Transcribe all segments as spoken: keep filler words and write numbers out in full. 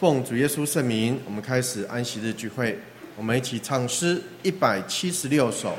奉主耶稣圣名，我们开始安息日聚会。我们一起唱诗一百七十六首。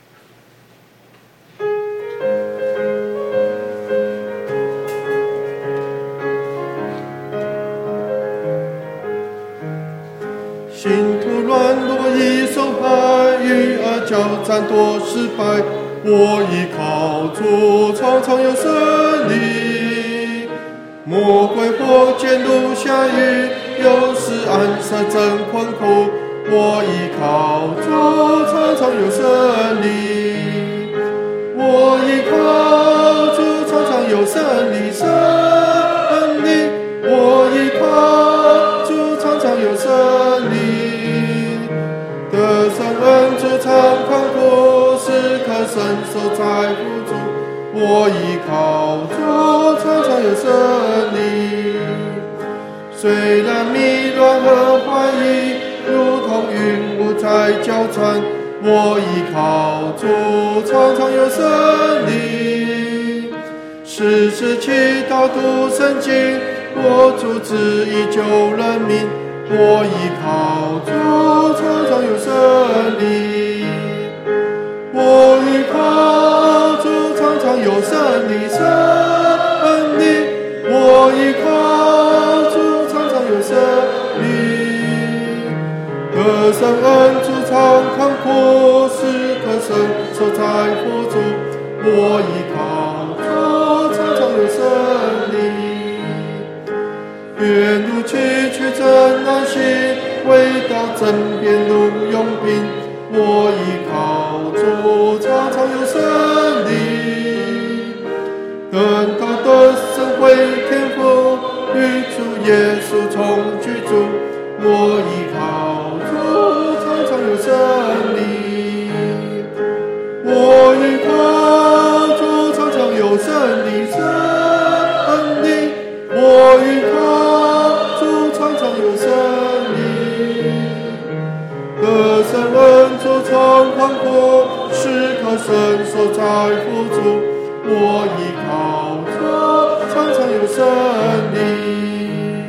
信徒软弱，一手海与而交战多失败，我依靠主，常常有胜利。魔鬼或见怒下雨，有时暗杀真困苦，我依靠主，常常有胜利。我依靠主，常常有胜利，胜利。我依靠主，常常有胜利。得胜恩主常看顾，时刻伸手在扶助。我依靠主，常常有胜利。虽然迷乱和怀疑如同云雾在交缠，我依靠主，常常有胜利。时时祈祷读圣经，我主旨意救人民。我依靠主，常常有胜利。我依靠主，常常有胜利，胜利。我依靠主，常常有胜利。得胜恩主常看顾，时刻伸手在扶助。我依靠主，常常有胜利。愿路崎岖真难行，唯到枕边路用兵。我依靠主，常常有胜利。等到得胜归天父，与主耶稣同居住。我依靠主，常常有胜利。我依靠主，常常有胜利，胜利。我依靠主，常常有胜利。得胜恩主常看顾，时刻伸手在扶助。我依靠主，常常有胜利。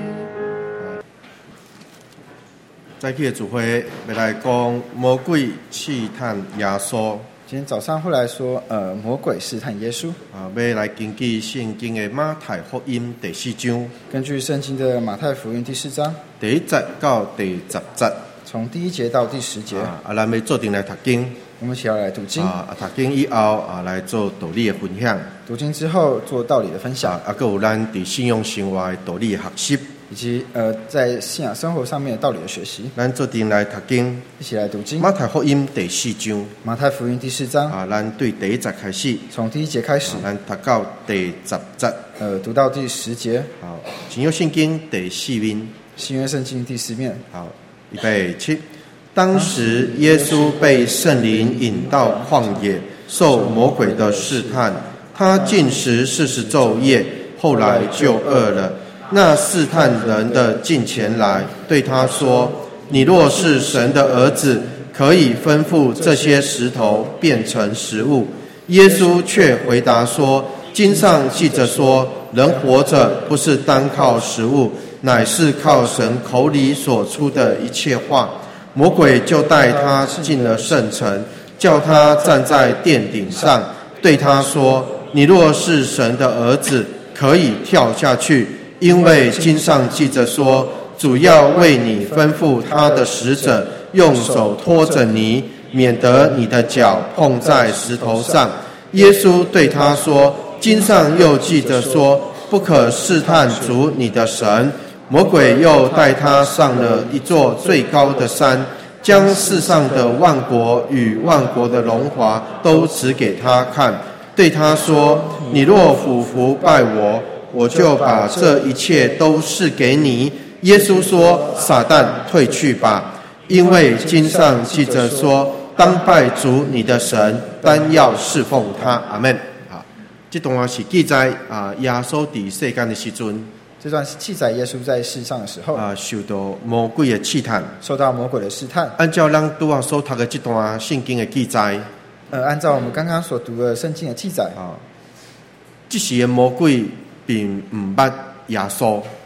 在这个主会要来讲魔鬼试探耶稣。 今天早上会来说，呃，魔鬼试探耶稣啊，要来根据圣经的马太福音第四章， 根据圣经的马太福音第四章第一节到第十节， 从第一节到第十节， 啊，啊，咱要做定来读经， 我们一起要来读经， 啊，读经以后啊，来做道理的分享， 读经之后做道理的分享， 啊，啊，还有咱伫信仰生活的道理的学习。 以及呃，在信仰生活上面的道理的学习， 咱做定来读经， 一起来读经。 马太福音第四章， 马太福音第四章啊，咱对第一节开始， 从第一节开始， 啊、咱读到第十节， 呃，读到第十节。 好，新约圣经第四面， 新约圣经第四面。 好，预备起。当时耶稣被圣灵引到旷野，受魔鬼的试探，他禁食四十昼夜，后来就饿了。那试探人的近前来，对他说：“你若是神的儿子，可以吩咐这些石头变成食物。”耶稣却回答说：“经上记着说，人活着不是单靠食物，乃是靠神口里所出的一切话。”魔鬼就带他进了圣城，叫他站在殿顶上，对他说：“你若是神的儿子，可以跳下去。因为经上记着说，主要为你吩咐他的使者，用手托着你，免得你的脚碰在石头上。”耶稣对他说：“经上又记着说，不可试探主你的神。”魔鬼又带他上了一座最高的山，将世上的万国与万国的荣华都指给他看，对他说：“你若俯伏拜我，我就把这一切都赐给你。”耶稣说：“撒旦，退去吧，因为经上记着说，当拜主你的神，单要侍奉他。”阿们。好，这段是记载啊，耶稣在世间的时阵， 这段是记载耶稣在世上的时候啊，受到魔鬼的试探， 受到魔鬼的试探。 按照咱拄啊所读的这段圣经的记载， 呃，按照我们刚刚所读的圣经的记载啊，这时的魔鬼并唔捌耶稣，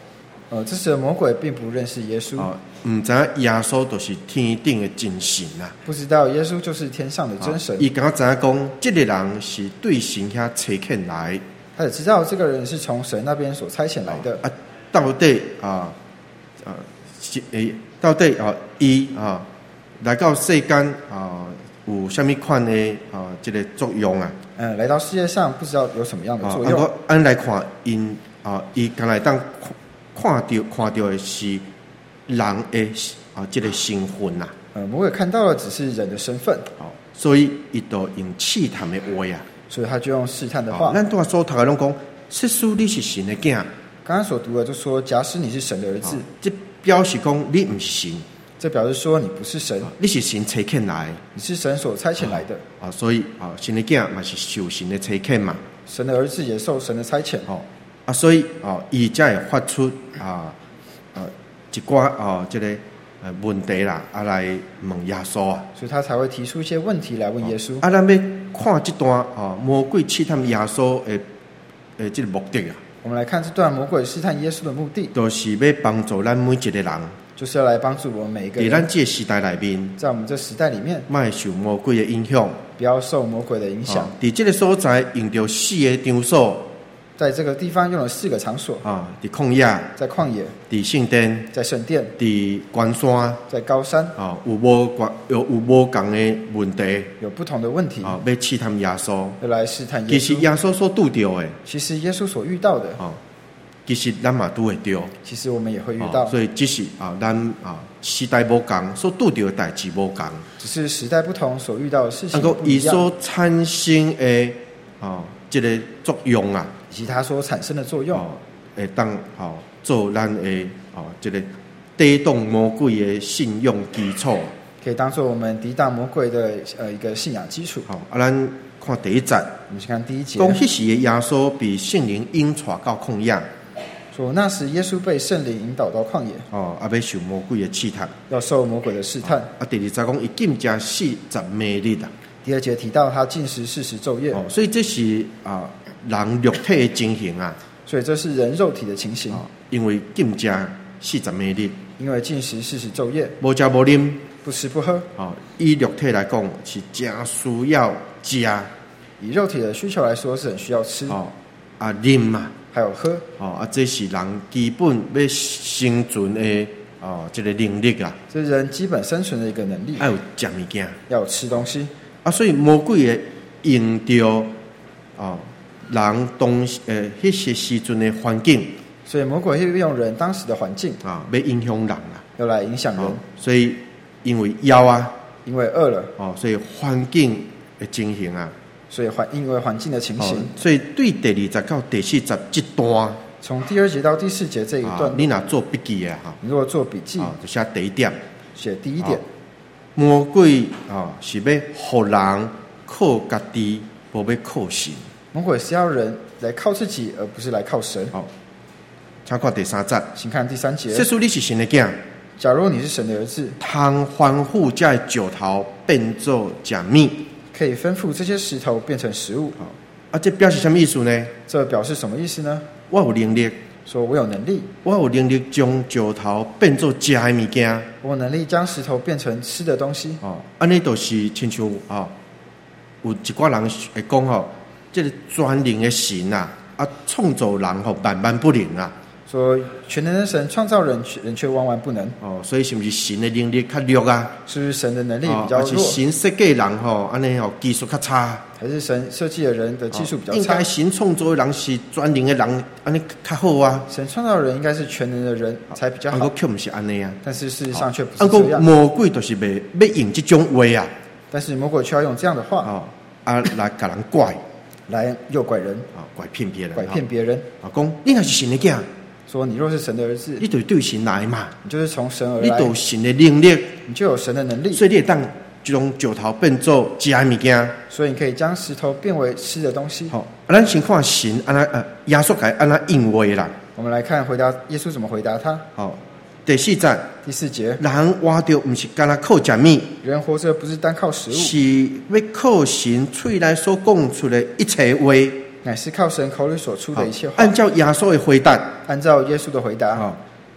呃，这时的魔鬼并不认识耶稣， 哦，唔知影耶稣就是天顶的真神啊。 不知道耶稣就是天上的真神。 伊敢知影讲，这个人是对神遐差遣来。 他也知道这个人是从神那边所差遣来的。 啊，到底啊啊是诶，到底啊伊啊来到世间啊有啥物款的啊这个作用啊？ 嗯，来到世界上不知道有什么样的作用。 啊，按来看因啊，伊敢来当看到看到的是人的啊这个身份呐。 呃，魔鬼看到的只是人的身份。 哦，所以伊就用试探的话啊。 所以他就用试探的话。 咱拄仔所读的拢讲，实属你是神的囝。 刚刚所读的就说，假使你是神的儿子， 这表示讲你唔是神。 这表示说你不是神， 你是神差遣来， 你是神所差遣来的。 啊，所以啊，神的囝嘛是受神的差遣嘛。 神的儿子也受神的差遣。 哦，啊，所以啊，伊才会发出啊啊一寡啊这个呃问题啦，啊来问耶稣啊。 所以他才会提出一些问题来问耶稣。 啊，咱要看这段啊，魔鬼试探耶稣的诶，这个目的啊。 我们来看这段魔鬼试探耶稣的目的， 就是要帮助咱每一个人， 就是要来帮助我们每一个人。 在咱这个时代里面， 在我们这时代里面， 莫受魔鬼的影响， 不要受魔鬼的影响。 哦、在这个所在用到四个场所， 在这个地方用了四个场所啊，在旷野， 在旷野， 在圣殿， 在圣殿， 在关山， 在高山， 啊，有无有有无共的问题， 有不同的问题， 啊，要试探耶稣， 要来试探耶稣。 其实耶稣所拄到的， 其实耶稣所遇到的， 啊，其实咱嘛拄会到， 其实我们也会遇到， 啊、所以只是啊，咱啊时代无共，所拄到的代志无共， 只是时代不同，所遇到的事情不不一样。 伊所产生的啊，这个作用啊。 以及它所产生的作用， 会当哦做咱的哦这个抵挡魔鬼的信用基础， 可以当做我们抵挡魔鬼的呃一个信仰基础。 好，啊，咱看第一节， 我们先看第一节。 讲迄时的耶稣被圣灵引带到旷野， 说那时耶稣被圣灵引导到旷野， 哦，啊要受魔鬼的试探， 要受魔鬼的试探。 啊，第二节讲伊禁食四十每日啊。 第二节提到他禁食四十昼夜， 哦，所以这是啊人肉体的情形啊。 所以这是人肉体的情形。 哦、因为禁食四十每日， 因为禁食四十昼夜， 无食无啉， 不吃不喝。 哦，以肉体来讲是真需要食。 以肉体的需求来说，是很需要吃哦啊啉嘛， 还有喝哦啊，这是人基本要生存的哦，这个能力啊。 这是人基本生存的一个能力。 要有食物件， 要有吃东西啊，所以魔鬼会用到哦人当呃迄些时阵的环境， 所以魔鬼会利用人当时的环境啊，要影响人啦， 要来影响人。 哦、所以因为枵啊， 因为饿了， 哦，所以环境的情形啊。 所以环因为环境的情形、 哦，所以对第二节到第四节这段， 从第二节到第四节这一段， 啊、你若做笔记的哈， 你如果做笔记， 啊、就写第一点， 写第一点， 哦、魔鬼啊、哦、是要互人靠家己，无要靠神。 魔鬼是要人来靠自己，而不是来靠神。 好、哦，请看第三节， 请看第三节。 说出你是神的囝， 假如你是神的儿子， 通吩咐这石头变做食物。 可以吩咐这些石头变成食物。 啊，这表示什么意思呢？ 这表示什么意思呢？ 我有能力， 说我有能力， 我有能力将石头变做食的物件。 我有能力将石头变成吃的东西。 哦，安尼就是亲像哦，有一寡人会讲吼，这个全能的神啊，啊，创造人吼万万不能啊。 说全能的神创造人，人却万万不能。 哦，所以是不是神的能力较弱啊？ 是不是神的能力比较弱？ 哦、是神设计人吼，安尼吼技术较差。 还是神设计的人的技术比较差？ 哦、应该神创造的人是全能的人，安尼较好啊。 神创造的人应该是全能的人才比较好。 不过却不是安尼啊。 但是事实上却不是这样。 魔鬼就是要要用这种话啊。 但是魔鬼却要用这样的话哦啊来给人拐， 来诱拐人啊、哦、拐骗别人， 拐骗别人。 啊讲你若是神的囝。 说你若是神的儿子， 你就对神来嘛， 你就是从神而来， 你就有神的能力， 你就有神的能力， 所以你会当将石头变做食的物件， 所以你可以将石头变为吃的东西。 好、哦，啊，咱先看神安那呃耶稣该安那应话啦。 我们来看回答耶稣怎么回答他。 好、哦，第四节， 第四节， 人活着不是干那靠食物， 人活着不是单靠食物， 是要靠神嘴内所讲出的一切话。 乃是靠神口里所出的一切话。 按照耶稣的回答， 按照耶稣的回答， 哦，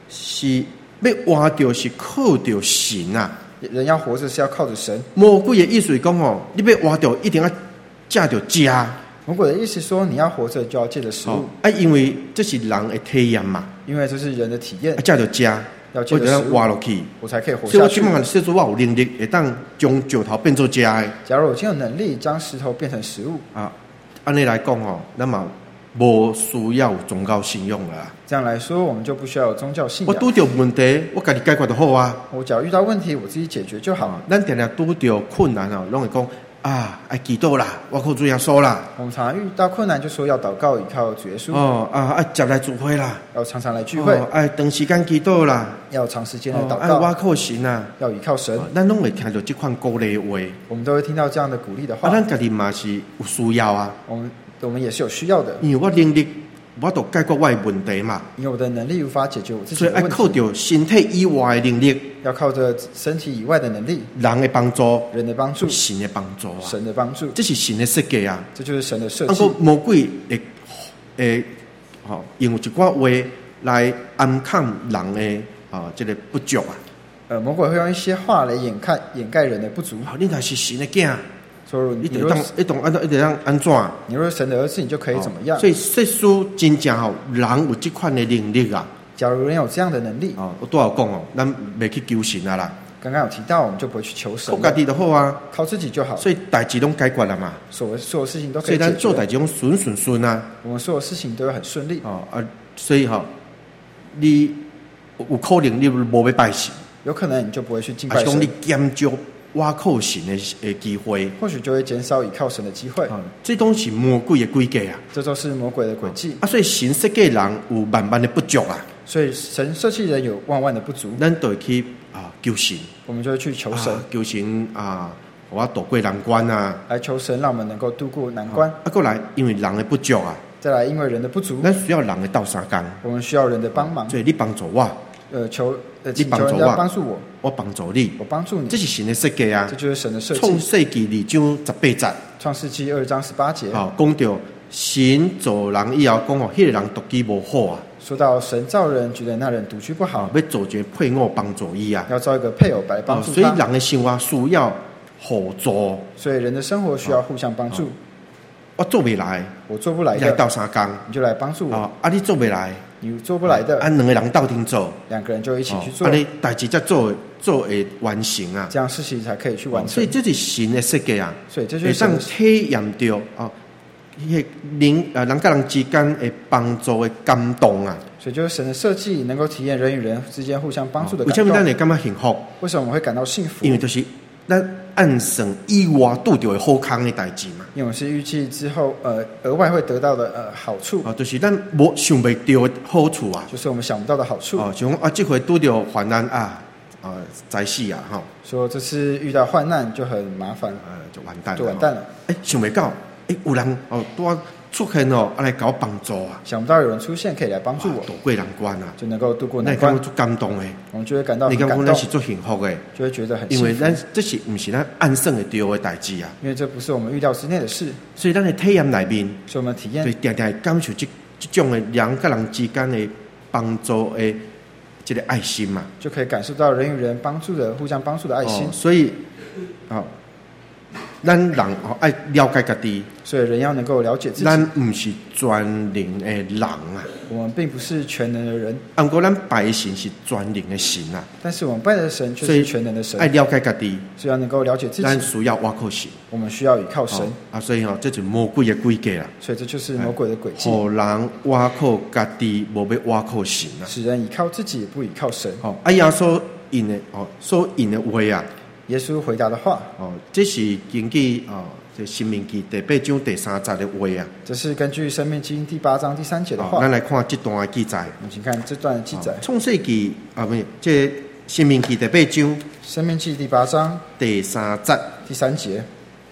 是要活着是靠着神啊。 人要活着是要靠着神。 魔鬼的意思是讲哦，你要活着一定要借着吃。 魔鬼的意思说，你要活着就要借着食物、哦、 啊，因为这是人的体验嘛， 因为这是人的体验， 啊，借着吃， 要借着食物活落去， 我才可以活下去。 所以我希望说出我有能力，会当将石头变做吃的。 假如我今有能力将石头变成食物啊，按你来讲哦，那么无需要有宗教信用啦。 这样来说，我们就不需要有宗教信仰。 我拄到问题，我自己解决就好啊。 我只要遇到问题，我自己解决就好。啊、 咱常常拄到困难哦，拢会讲啊，爱祈祷啦，我靠主耶稣啦。 我们常常遇到困难，就说要祷告，依靠主耶稣。 哦啊，爱接来聚会啦， 要常常来聚会。 哦、爱长时间祈祷啦， 要长时间来祷告。 爱、哦、我靠神啊， 要依靠神。哦、 咱拢会听到这款鼓励的话， 我们都会听到这样的鼓励的话。 啊，咱家己嘛是有需要啊。 我们我们也是有需要的， 因为我能力。我都解决我的问题嘛， 因为我的能力无法解决我自己的问题， 所以要靠着身体以外的能力， 要靠着身体以外的能力， 人的帮助， 人的帮助， 神的帮助啊， 神的帮助， 这是神的设计啊， 这就是神的设计。 不过魔鬼会诶，吼用一寡话来暗藏人的啊，这个不足啊。 呃，魔鬼会用一些话来掩盖掩盖人的不足。 好，你若是神的囝。 说你得当一懂按照一得让安怎？ 你若是神的儿子，你就可以怎么样？ 所以世书真正吼，人有这款的能力啊。 假如人有这样的能力， 哦，我多少讲哦，咱袂去求神啊啦。 刚刚有提到，我们就不会去求神， 靠家己就好啊， 靠自己就好。 所以代志拢解决了嘛。 所所有事情都可以解决。 所以咱做代志拢顺顺顺啊。 我们所有事情都会很顺利。 哦啊，所以哈、哦，你有可能你无要拜神， 有可能你就不会去敬拜神。 还是讲你减少挖靠神的的机会， 或许就会减少倚靠神的机会。 啊，这都是魔鬼的诡计啊！ 这都是魔鬼的诡计啊！所以神设计人有万万的不足啊！ 所以神设计人有万万的不足， 咱就会去啊求神， 我们就会去求神， 啊、求神啊，我渡过难关啊！ 来求神，让我们能够度过难关。 啊，过来，因为人的不足啊， 再来，因为人的不足， 咱需要人的斗相共， 我们需要人的帮忙。 所以你帮助我。 呃，求呃， 你帮助我，帮助我， 我帮助你， 我帮助你， 这是神的设计啊！ 这就是神的设计。 创世纪二章十八节， 创世纪二章十八节， 好，讲到神造人以后，讲哦，迄个人独居无好啊。 说到神造人，觉得那人独居不好， 要做一个配偶帮助伊啊， 要造一个配偶来帮助他。 所以人的生活需要互助， 所以人的生活需要互相帮助。 我做不来， 我做不来的， 你来斗相共， 你就来帮助我。 啊，你做不来。 你做不来的， 按两个人斗阵做， 两个人就一起去做， 啊，你代志才做做会完成啊， 这样事情才可以去完成。 所以这是神的设计啊， 所以这就是神体验到啊，迄人啊人跟人之间的帮助的感动啊。 所以就是神的设计，能够体验人与人之间互相帮助的感动。 为什么咱会感觉幸福？ 为什么我们会感到幸福？ 因为就是咱按算以外拄到的好康的代志嘛。 因为我是预计之後，呃，額外會得到的呃好處。 啊，就是咱無想袂到的好處啊。 就是我們想不到的好處。 哦，像啊，這回拄到患難啊，啊，災死啊，吼。 說這次遇到患難就很麻煩， 呃，就完蛋了。 就完蛋了。 誒，想袂到，誒，有人哦，拄出現哦，啊來搞幫助啊。 想不到有人出現可以來幫助我， 渡過難關啊， 就能夠渡過難關。 那感覺感動誒， 我們就會感到很感動。 你感覺咱是做幸福誒， 就會覺得很幸福。 因為咱這是唔是咱按算會到的代志啊？ 因為這不是我們預料之內的事， 所以咱的體驗內面， 所以我們體驗， 就定定感受這這種的人跟人之間的幫助的這個愛心嘛， 就可以感受到人與人幫助的互相幫助的愛心。 哦、所以，哦。咱人哦愛了解家己， 所以人要能夠了解自己。 咱唔是全能的人啊， 我們並不是全能的人。 不過咱拜的神是全能的神啊， 但是我們拜的神卻是全能的神。 愛了解家己， 所以要能夠了解自己。 咱需要倚靠神， 我們需要倚靠神、哦、 啊，所以哦，這就是魔鬼的詭計啦。 所以這就是魔鬼的詭計。 互人倚靠家己，無要倚靠神啊。 使人倚靠自己，不倚靠神。 哦，啊，耶穌因的哦，所因的話啊。 耶穌回答的話， 哦，這是根據哦，這申命記第八章第三節的話啊。 這是根據申命記第八章第三節的話。 咱、哦、來看這段的記載。 我們請看這段的記載。 創世記啊，唔係，這申命記第八章。 申命記第八章第三節。 第三節。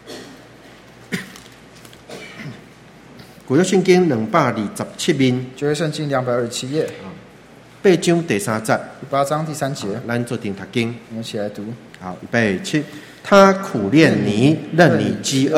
舊約聖經兩百二十七面。 舊約聖經兩百二十七頁。 八章第三節。 第八章第三節。 咱做定讀經。 我們一起來讀。 好，預備起。他苦練你，任你飢餓，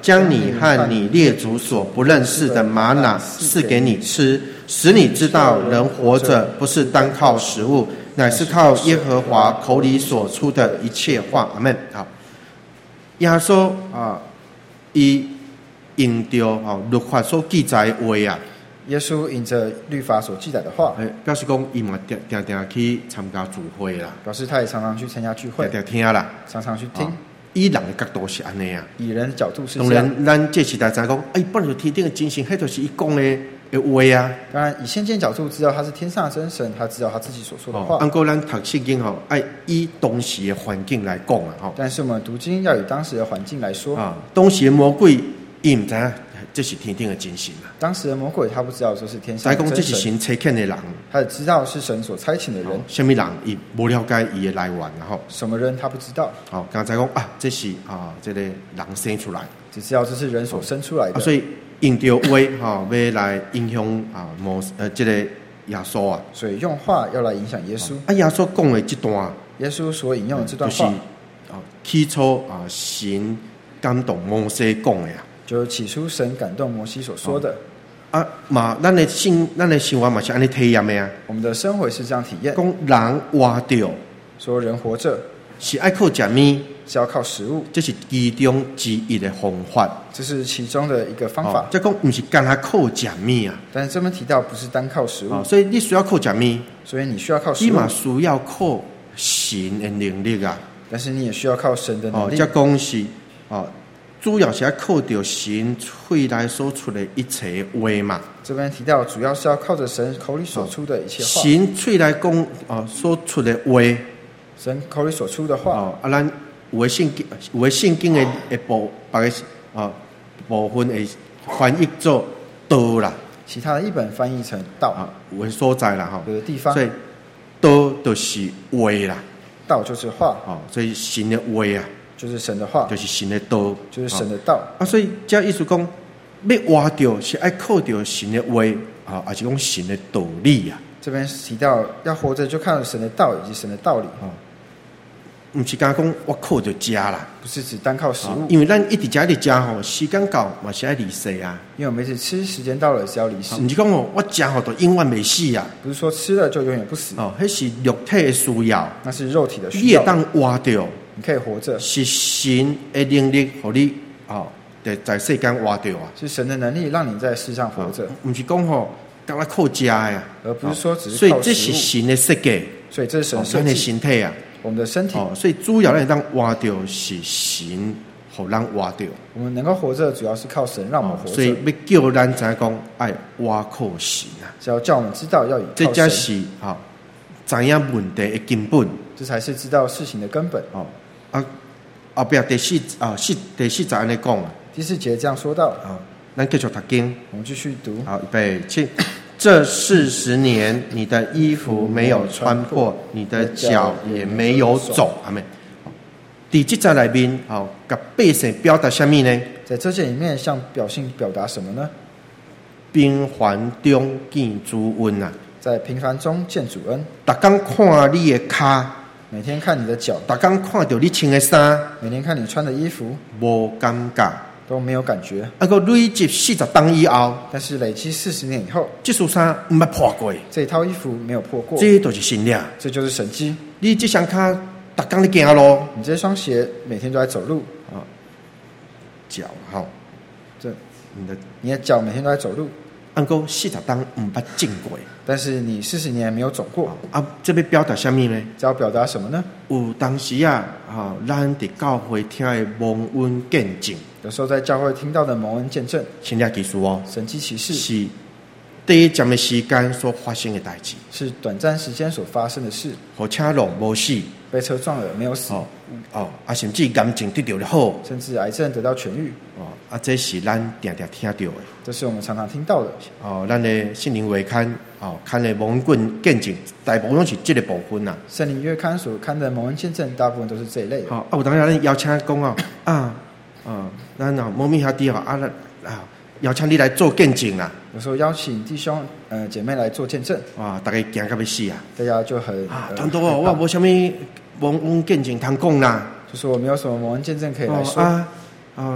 将你和你列祖所不认识的玛拿赐给你吃，使你知道人活着不是单靠食物，乃是靠耶和华口里所出的一切话。阿们。好，耶稣啊，伊引着哦律法所记载的话啊。 耶稣引着律法所记载的话， 表示讲伊嘛定定定去参加聚会啦， 表示他也常常去参加聚会， 定定听啦， 常常去听。 以人的角度是安尼啊， 以人的角度是这样。 样。 当然，咱这时代知讲，哎，本来就天顶的真神，迄就是伊讲的的话啊。 当然，以先见角度知道他是天上的真神，他知道他自己所说的话。 按过咱读圣经吼，爱以当时的环境来讲啊，吼。 但是我们读经要以当时的环境来说啊，当时的魔鬼伊唔知影这是天顶的真神啊。 当时的魔鬼他不知道这是天上的真神， 这是神差遣的人， 他只知道是神所差遣的人。 什么人伊无了解伊的来源，然后什么人他不知道。 好，刚才讲啊，这是啊，这个人生出来， 只知道这是人所生出来的。 啊、所以用着话哈，要来影响啊摩呃这个耶稣啊。 所以用话要来影响耶稣。 啊，耶稣讲的这段， 耶稣所引用的这段话， 就是啊起初啊神感动摩西讲的啊。 就是起初神感动摩西所说的。 哦、啊嘛，咱的生咱的生活嘛是安尼体验的啊。 我们的生活是这样体验。 讲人活着， 说人活着是爱靠食物， 是要靠食物， 这是其中之一的方法。 这是其中的一个方法。 即、哦、讲不是干他靠食物啊。 但是这边提到不是单靠食物、 哦，所以你需要靠食物， 所以你需要靠食物。 你嘛需要靠神的能力啊。 但是你也需要靠神的能力。 哦，即讲是哦。主要是要靠着神嘴来所出的一切话嘛。 这边提到，主要是要靠着神口里所出的一切话。 神嘴来讲啊，所出的话， 神口里所出的话。 哦，啊，咱有的圣经，有的圣经的一部，别个啊部分会翻译做道啦。 其他的一本翻译成道啊，有的所在啦，哈， 有的地方。 所以道就是话啦。 道就是话。 哦，所以神的话啊。 就是神的话， 就是神的道， 就是神的道啊！所以这意思讲，要活着是爱靠着神的话啊，还是讲神的道理啊？ 这边提到要活着就靠神的道以及神的道理啊，不是刚讲我靠着食啦， 不是只单靠食物， 因为咱一直食一直食吼，时间到嘛是爱离世啊。 因为我们每次吃，时间到了是要离世。 不是讲哦，我食吼都永远没死啊， 不是说吃了就永远不死哦，那是肉体的需要， 那是肉体的需要。 你也当活着。 你可以活着， 是神的能力，让你哦，在在世间活着啊。 是神的能力让你在世上活着， 不是讲吼，刚才靠食呀， 而不是说只是所以靠食物。 这是神的设计， 所以这是神设计。 咱的身体啊， 我们的身体。 哦，所以主要咱当活着是神，让咱活着。 我们能够活着，主要是靠神让我们活着。 所以要叫咱知讲，爱活靠神啊。 只要叫我们知道要以靠神。 这才是啊，知影问题的根本。 这才是知道事情的根本。 哦。啊，后壁第四啊，四第四节安尼讲啊。 第四节这样说到啊，咱继续读经。 我们继续读。 好，预备起。这四十年，你的衣服没有穿破，你的脚也没有肿。阿妹。第这节里面，好，甲百姓表达什么呢？ 在这节里面，向百姓表达什么呢？ 平凡中见主恩啊！ 在平凡中见主恩。 逐天看你的脚。 每天看你的脚， 大家看到你穿的衫， 每天看你穿的衣服， 无感觉， 都没有感觉。 啊，个累积四十当以后， 但是累积四十年以后， 这束衫唔捌破过， 这一套衣服没有破过， 这就是神力， 这就是神迹。 你这双脚，逐天你行路， 你这双鞋每天都在走路啊，脚哈， 这你的你的脚每天都在走路。 按个四十当唔捌进过， 但是你四十年没有走过啊！这边表达什么呢？ 这要表达什么呢？ 有当时啊，哈，咱伫教会听的蒙恩见证， 有时候在教会听到的蒙恩见证， 神力奇事哦， 神迹奇事是短暂的时间所发生的代志， 是短暂时间所发生的事。 火车龙无死， 被车撞了没有死， 哦哦，啊，甚至癌症得到了好， 甚至癌症得到痊愈。 哦，啊，这是咱常常听到的。 这是我们常常听到的。 哦，咱的圣灵月刊，哦，看的蒙恩见证，大部分都是这个部分呐。 圣灵月刊所看的蒙恩见证，大部分都是这一类的。 好、哦，啊，有当然咱邀请讲啊，啊，啊，咱啊，某咪兄弟啊，啊，啊，邀请你来做见证啦。 有时候邀請弟兄、呃姐妹來做見證， 啊，大家驚到要死啊！ 大家就很啊，當到哦，我無啥物蒙恩見證通講啦， 就是我沒有什麼蒙恩見證可以來說。 哦、啊啊，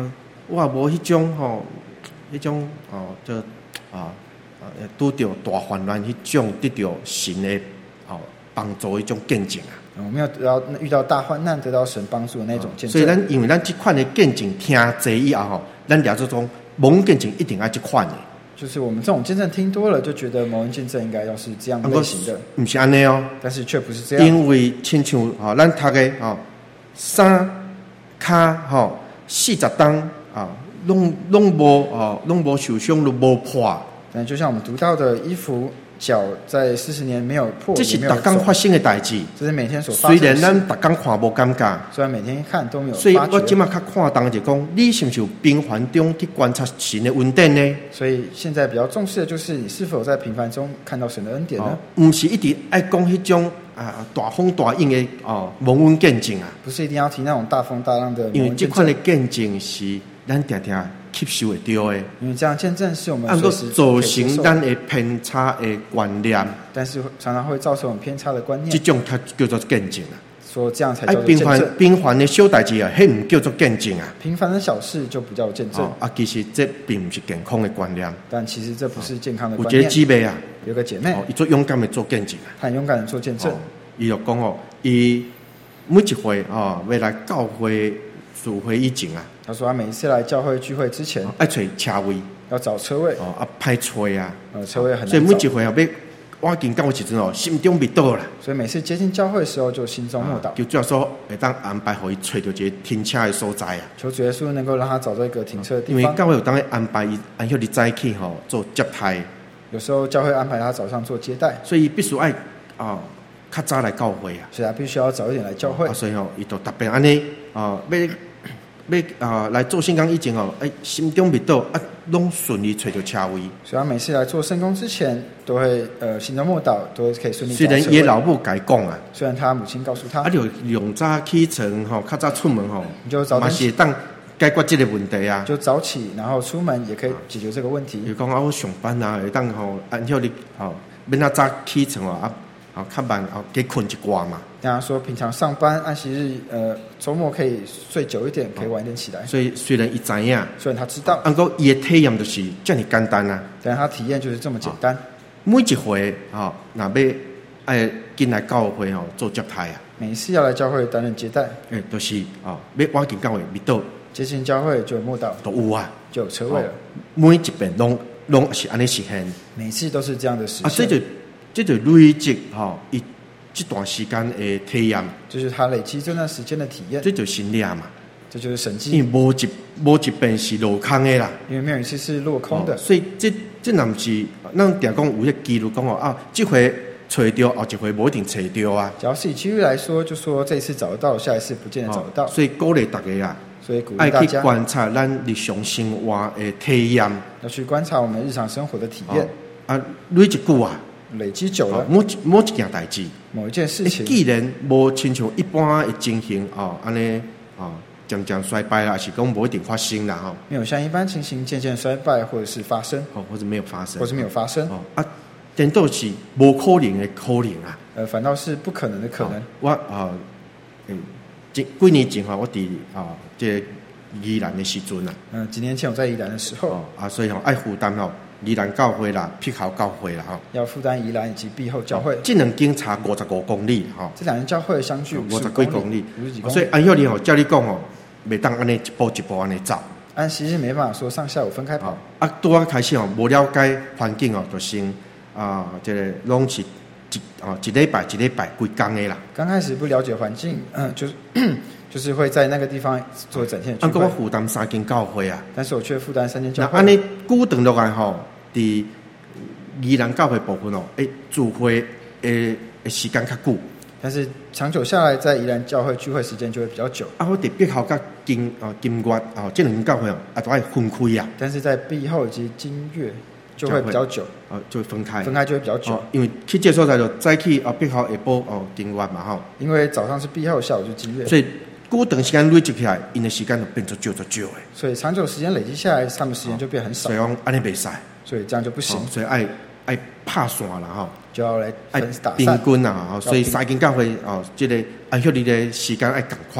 我也无迄种吼，迄种哦，就啊啊，拄着大患难迄种得到神的哦帮助迄种见证啊。 我们要得到遇到大患难，得到神帮助的那种见证。 所以咱因为咱这款的见证听侪以后吼，咱了这种蒙见证一定要这款的。 就是我们这种见证听多了，就觉得蒙恩见证应该要是这样类型的。 不是安尼哦， 但是却不是这样。 因为亲像吼，咱读的吼，衫骹吼四十档啊，拢拢无哦，拢无受伤，都无破。 但就像我们读到的，衣服脚在四十年没有破， 这是逐天发生的代志。 这是每天所发生的事。 虽然咱逐天看无感觉， 虽然每天看都没有发觉。 所以我今麦较看重就讲，你是不是有平凡中去观察神的恩典呢？ 所以现在比较重视的就是你是否在平凡中看到神的恩典呢？ 不、哦、是一直爱讲迄种啊大风大浪的哦蒙恩见证啊， 不是一定要提那种大风大浪的蒙恩见证。 因为这款的见证是咱常常吸收会到的。因为这样见证是我们按个造成咱的偏差的观念， 但是常常会造成我们偏差的观念。 这种它叫做见证啊。 说这样才叫做见证。平凡平凡的小代志啊，迄唔叫做见证啊。 平凡的小事就不叫见证、哦、 啊。其实这并不是健康的观念。 但其实这不是健康的观念。 有一个姊妹啊， 有个姐妹， 伊、哦、做勇敢的做见证啊。 她很勇敢的做见证。 伊、哦、就讲哦，伊每一回哦，要来教会聚会以前啊。 他说他每一次来教会聚会之前， 爱找车位， 要找车位哦，啊，歹找啊， 呃，车位很难找。 所以每一回要我进教会时阵哦，心中未倒啦。 所以每次接近教会的时候，就心中默祷。 就主要说会当安排，互伊找到一个停车的所在啊。 求主耶稣能够让他找到一个停车的地方。因为教会有当安排伊，按许你早起吼做接待。 有时候教会安排他早上做接待， 所以必须爱啊，较早来教会啊。 所以他必须要早一点来教会。 啊、所以吼，伊就特别安尼啊，要。要啊、呃、来做圣工以前哦，哎，心中未倒啊，拢顺利找到车位。 所以他每次来做圣工之前，都会呃心中默祷，都可以顺利找到车位。 虽然伊老母改讲啊， 虽然他母亲告诉他， 啊，就用早起床吼，较早出门吼， 你就早嘛是当解决这个问题啊。 就早起，然后出门也可以解决这个问题。 就讲啊，我上班啊，会当吼，按照你吼，免啊早起床哦，啊，啊，较慢啊，给困一寡嘛。 大家说，平常上班安息日，呃，周末可以睡久一点，可以晚一点起来。 所以虽然伊知影， 虽然他知道， 不过伊的体验就是这么简单啊。 但他体验就是这么简单。哦、 每一回啊，那、哦、要爱进来教会哦做接待啊。 每一次要来教会担任接待， 诶，都、就是啊，要我进教会未到， 接近教会就有默祷， 都有啊， 就有车位了。哦、 每一遍拢拢是安尼实现， 每次都是这样的实现。 啊，这就这就累积哈伊。这段时间的体验， 就是他累积这段时间的体验， 这就是神力嘛， 这就是神迹。 因为无一无一遍是落空的啦， 因为没有一次是落空的， 哦、所以这这若不是，咱常讲有些记录讲哦啊，这回找到，后一回无一定找到啊。 只要是以几率来说，就说这一次找得到，下一次不见得找得到。 哦、所以鼓励大家啊， 所以鼓励大家爱去观察咱日常生活的体验， 要去观察我们日常生活的体验、 哦、啊，累一久啊。 累积久了， 某某一件代志， 某一件事情， 既然无亲像一般的情形哦，安尼哦，渐渐衰败啦，是讲无一定发生啦吼。 没有像一般情形渐渐衰败，或者是发生， 哦，或者没有发生， 或者没有发生哦啊，颠倒是无可能的可能啊。 呃，反倒是不可能的可能。哦、 我啊，嗯，几几年前哈，我伫啊这宜兰的时阵啊， 嗯、呃，几年前我在宜兰的时候， 哦啊，所以吼爱负担吼。宜兰教会啦，碧豪教会啦，吼， 要负担宜兰以及碧后教会。 这两间差五十五公里，吼， 这两间教会相距五十几公里， 五十几公里。 所以按照你吼，照你讲吼，袂当安尼一步一步安尼走。 按其实没办法说上下午分开跑。 啊，拄啊开始吼，无了解环境哦，就先啊，这个拢是一啊一礼拜一礼拜规工的啦。 刚开始不了解环境，嗯，就是就是会在那个地方做整天聚会。 啊，我负担三间教会啊， 但是我却负担三间教会。 那安尼久长落来吼，伫宜兰教会部分哦，诶，聚会诶诶时间较久。 但是长久下来，在宜兰教会聚会时间就会比较久。 啊，我伫碧豪甲金啊金月啊，这两间教会啊，啊都爱分开啊。 但是在碧后以及金月就会比较久， 啊，就会分开。 分开就会比较久， 哦、因为去这所在就早起啊，碧豪下晡哦金月嘛吼。 因为早上是碧后，下午就金月。 所以久长时间累积起来，因的时间就变做少做少的。 所以长久时间累积下来，他们时间就变很少。 所以讲安尼袂使， 所以这样就不行。 哦、所以爱爱拍线啦吼， 就要来分打平均啦吼。所以三间教会哦，这个按照你的时间爱共款啦吼。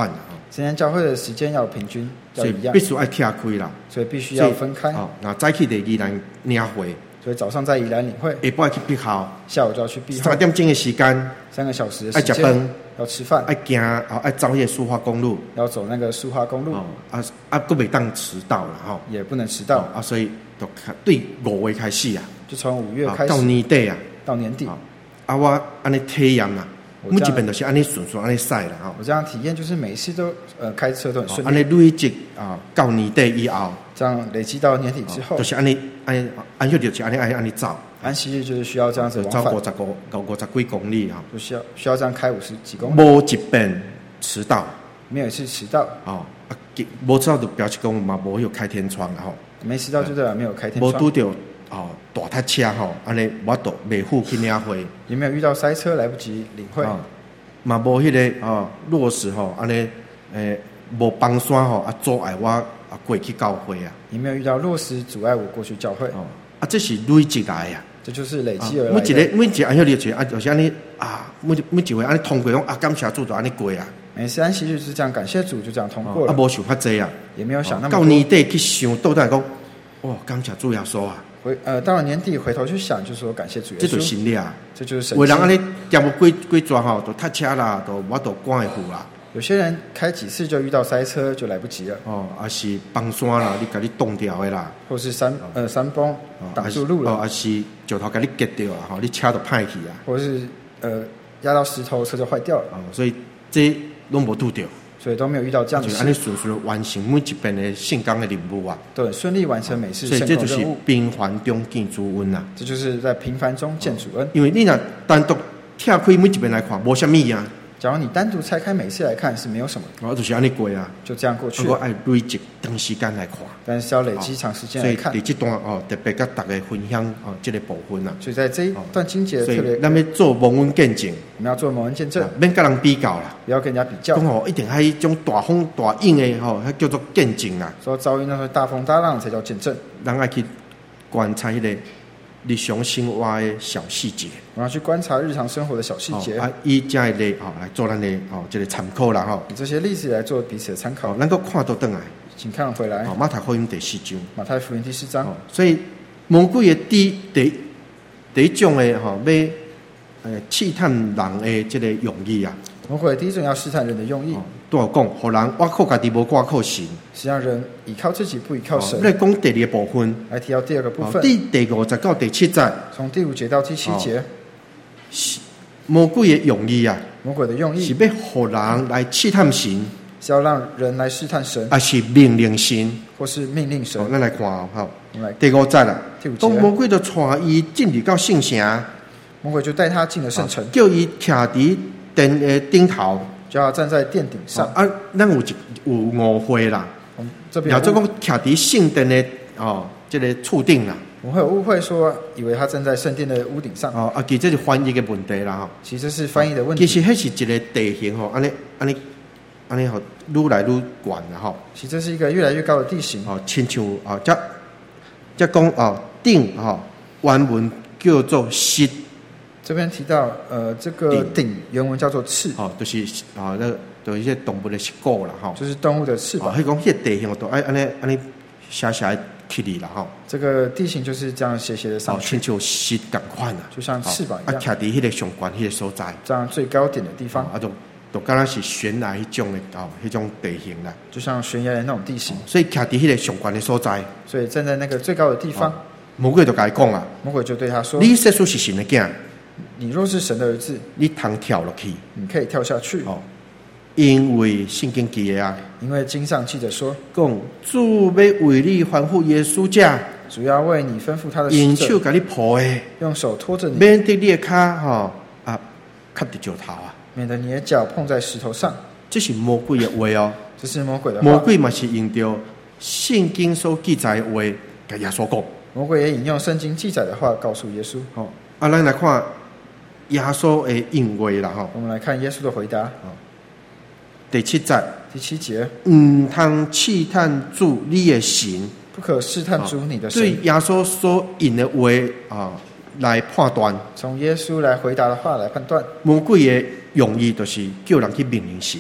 时间教会的时间要平均，要一样所以必，须要拆开啦。 所以必须要分开。 哦，那早起在宜兰领会， 所以早上在宜兰领会， 下晡去闭校， 下午就要去闭会三，点钟的时间三个小时的爱时间食饭， 要吃饭， 爱行哦，爱走迄个苏花公路， 要走那个苏花公路， 哦，啊啊，佫袂当迟到啦吼， 也不能迟到， 啊，所以就对五月开始啊， 就从五月啊到开始年底啊， 到年底。 哦啊，我安尼体验啦， 我这样每一遍都是安尼顺顺安尼驶啦吼。 我这样体验就是每一次都呃开车都很顺安尼利， 累积啊，到年底以后， 这样累积到年底之后就，是安尼安尼安息日就是安尼安尼安尼走， 安息日就是需要这样子就往返， 走五十五五五十几公里啊， 就需要需要这样开五十几公里， 无一遍迟到没有一次迟到， 哦，啊，无迟到就表示讲嘛无有开天窗啦吼， 没迟到就代表没有开天窗， 无拄着哦大塞车吼，安尼我都袂赴去领会， 也没有遇到塞车来不及领会， 哦嘛无迄个哦落实吼，安尼诶无帮山吼啊阻碍我啊过去教会啊， 也没有遇到落实阻碍我过去教会， 哦啊这是累积来啊。 这就是累啊积而来每一的。 个每一个安息日就是啊，就是安尼啊，每每一回安尼通过拢啊，感谢主就安尼过啊， 每次安息日就是这样，感谢主就这样通过了， 啊无想遐济啊， 也没有想那么到多。 年底去想倒转讲，哇，感谢主耶稣啊， 回呃，到了年底回头去想，就说感谢主耶这就稣， 神力啊。 这就是神迹。 有人安尼行无几几转吼，都塞车啦，都我都赶会赴啦。 有些人开几次就遇到塞车，就来不及了， 哦，啊是崩山啦，你甲你冻掉的啦， 或是山呃山崩哦挡住路哦， 了， 啊是石头甲你夹掉啊，吼，你车都歹去啊。 或是呃压到石头，车就坏掉了， 哦，所以这拢无拄着， 所以都没有遇到这样的就是安尼事， 顺顺完成每一遍的圣工的任务啊。 都很顺利完成每次所以圣这就是工任务。 平凡中见主恩啊。 这就是在平凡中见主恩。 因为你若单独拆开每一遍来看，无啥物啊， 假如你单独拆开每次来看是没有什么， 我就是安尼过啊。 就这样过去了， 我爱累积长时间来看， 但是要累积长时间来看所以第。这段哦，特别跟大家分享哦，这个部分啊。 所以在这一段经节所特别以，咱要做蒙恩见证， 我们要做蒙恩见证啊，免跟人比较啦。 不要跟人家比较讲。哦，一定还迄种大风大影的吼，迄叫做见证啊。 说遭遇那些大风大浪才叫见证， 咱爱去观察迄个日常生活的小细节。 我们要去观察日常生活的小细节， 哦啊，以这样的哦来做咱的哦这个参考啦吼。 以这些例子来做彼此的参考哦，。咱个看倒转来， 请看回来哦，马太福音第四章。 马太福音第四章哦，所以魔鬼的第第第一种的吼，要呃试探人的这个用意啊， 魔鬼第一种要试探人的用意哦，，都有讲，互人我靠家己无挂靠神。 是让人依靠自己不依靠哦神。 来讲第二个部分， 来提到第二个部哦， 分， 第第五节到第七节， 从第五节到第七节， 魔鬼的用意啊， 魔鬼的用是意要互人来试探神， 是要让人来试探神， 还是命令神？ 或是命令神哦，。咱来看哦，好， 我们来第五节啦， 第五当魔节， 鬼就带伊进入到圣城， 魔鬼就带他进了圣城， 叫伊徛伫殿的顶头。 就要站在殿顶上。 啊，咱有一有误会啦， 我们这边然后有误做讲徛伫圣殿的哦，这个厝顶啦， 我们会有误会说，以为他站在圣殿的屋顶上， 哦啊，其实这是翻译的问题啦吼。 其实是翻译的问其题。 实迄是一个地形吼，安尼安尼安尼吼，愈来愈悬啦吼。 其实这是一个越来越高的地形， 哦，亲像哦，这这讲哦顶吼，原文叫做室， 这边提到，呃，这个顶顶原文叫做翅， 哦，就是啊，那就一些动物的石骨啦吼。 就是动物的翅哦， 膀。 迄讲迄个地形都爱安尼安尼斜斜起哩啦吼。 这个地形就是这样斜斜的哦上，去亲，像室共款啦， 就像翅膀一啊， 样， 徛伫迄个上悬迄个所在， 这样最高点的地方， 啊，就就敢若是悬崖迄种的哦，迄种地形啦。 就像悬崖的那种地形。 所以徛伫迄个上悬的所在， 所以站在那个最高的地方， 魔鬼就甲伊讲啊， 魔鬼就对他说你说出是神的囝，：“ 你若是神的儿子， 你通跳落去。 你可以跳下去， 哦，因为圣经记的啊， 因为经上记着说， 讲主要为你吩咐耶稣者， 主要为你吩咐他的用使者， 手甲你抱的， 用手托着你， 免得你的脚吼啊，磕伫石头啊。 免得你的脚碰在石头上。” 这是魔鬼的话哦， 这是魔鬼的话。 魔鬼嘛是用着圣经所记载的话，甲耶稣讲。 魔鬼也引用圣经记载的话告诉耶稣。 哦，啊，咱来看耶稣的应话啦吼， 我们来看耶稣的回答， 第七节， 第七节： 毋通试探主你的神， 不可试探主你的神。 对耶稣所引的话啊来判断。 从耶稣来回答的话来判断， 魔鬼的用意就是叫人去命令神，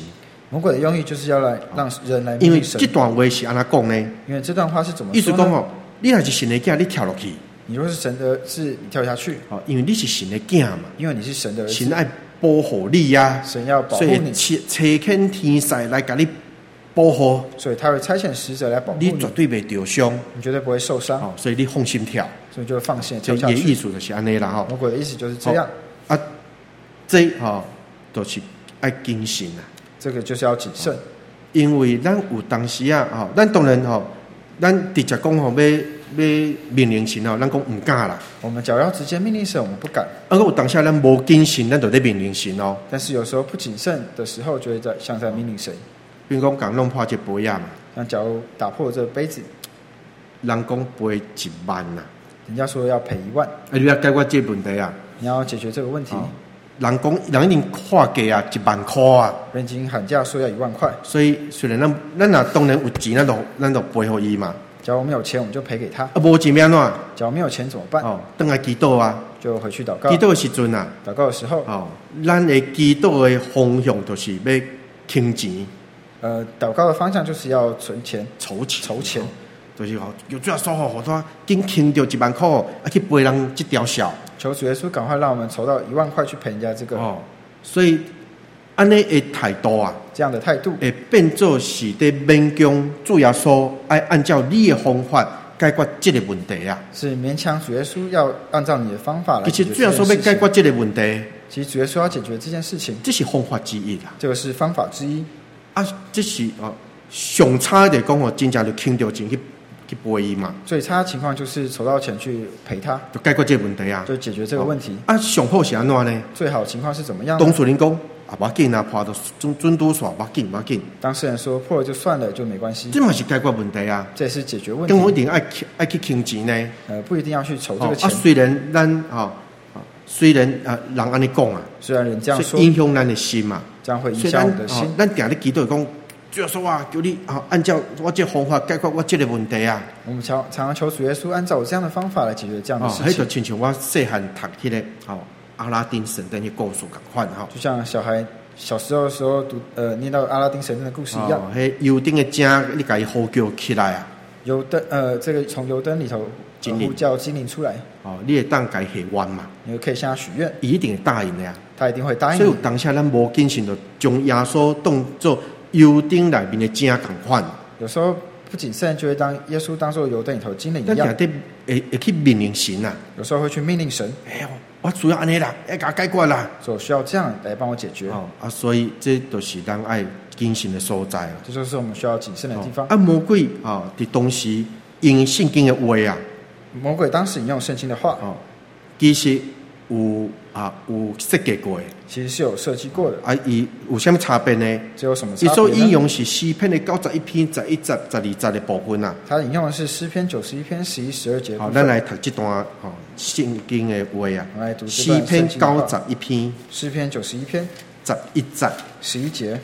魔鬼的用意就是要来让人来因为命令神这，段话是安怎讲呢？ 因为这段话是怎么说呢？ 意思讲哦，你若是神的囝，你跳落去， 你若是神的儿子，你跳下去， 哦，因为你是神的囝嘛， 因为你是神的儿子， 神爱保护你呀、啊， 神要保护所以你， 差差遣天使来给你保护， 所以他会差遣使者来保护你， 你绝对袂受伤， 你绝对不会受伤， 哦，所以你放心跳， 所以就放心就跳下去。 伊的意思就是安尼啦，吼、 魔鬼的意思就是这样， 啊，这吼、哦、就是爱谨慎啊。 这个就是要谨慎， 因为咱有当时啊，吼，咱当然吼，咱直接讲吼，要要命令神吼，咱讲唔敢啦。 我们假如要直接命令神，我们不敢， 啊，有当时咱无谨慎，咱就咧命令神哦。 但是有时候不谨慎的时候，就会在像在命令神。 比如讲，讲弄破这杯啊嘛， 像假如打破这个杯子， 人讲赔一万呐、 人家说要赔一万， 啊，你要解决这问题啊， 你要解决这个问题， 哦人讲人一定看价啊，一万块啊。 人已经喊价说要一万块， 所以虽然咱咱若当然有钱，咱就咱就赔互伊嘛。 假如我们有钱，我们就赔给他； 啊，无钱要怎？ 假如没有钱怎么办？ 哦，等来祈祷啊， 就回去祷告。 祈祷的时阵啊， 祷告的时候， 哦，咱的祈祷的方向就是要倾钱。 呃，祷告的方向就是要存钱、 筹钱， 筹钱， 就是吼，有最说好，好多紧倾到一万块，啊去赔人这条小求主耶稣赶快让我们筹到一万块去赔人家这个。 哦，所以安尼的态度啊， 这样的态度会变做是在勉强主耶稣爱按照你的方法解决这个问题啊。 是勉强主耶稣要按照你的方法来其实主耶解决这件稣要解事情。 决这个问题， 其实主耶稣要解决这件事情， 这是方法之一啦。 这个是方法之一。 啊，这是哦，上差的讲哦，真正就倾到钱去去赔伊嘛， 最差的情况就是筹到钱去赔他， 就解决这个问题啊。 就解决这个问题。 啊，上好是安怎呢？ 最好的情况是怎么样呢？ 当事人讲啊，无要紧啊，破到准准拄煞，无要紧，无要紧。 当事人说破了就算了，就没关系。 这嘛是解决问题啊。 这也是解决问题跟。我一定爱爱去倾钱呢。 呃，不一定要去筹这哦， 个钱啊，。虽然咱哦，啊虽然啊人安尼讲啊， 虽然人这样说所以，影响咱的心嘛。 这样会影所以咱响我们的心哦。咱定咧祈祷讲，主要说啊，叫你啊，按照我这方法解决我这个问题啊。 我们常常常求主耶稣按照我这样的方法来解决这样的哦， 事迄就情。 亲像我细汉读迄个哦阿拉丁神灯的故事共款吼。 就像小孩小时候的时候读呃念到阿拉丁神灯的故事一样， 哦，迄油灯的井，你甲伊呼叫起来啊。 油灯呃这个从油灯里头精灵呼叫精灵出来， 哦，你会当甲伊下愿嘛， 你就可以向他许愿， 伊一定会答应的啊。 他一定会答所以有应你。 当下咱无谨慎，就将耶稣当做油灯内面的井共款。 有时候不谨慎就会当耶稣当做油灯里头的精灵一样， 咱定得会会去命令神啊！ 有时候会去命令神， 哎呦，我需要安尼啦，要甲解决啦。 说我需要这样来帮我解决。 哦啊，所以这就是咱爱谨慎的所在啊。 这就是我们需要谨慎的地方。 啊，魔鬼啊，伫当时用圣经的话啊， 魔鬼当时引用圣经的话， 哦，其实有啊有设计过的。 其实是有设计过的。 啊，伊有啥物差别呢？ 这有什么伊所差别呢？ 引用是诗篇的九十一篇、十一节、十二节的部分啊。 他引用的是诗篇九十一篇十一、十二节的部好， 分。 咱来读这段吼圣经的话啊。 我们来读这诗段篇圣经的话九十一篇、 诗篇九十一篇十一节。 十一节，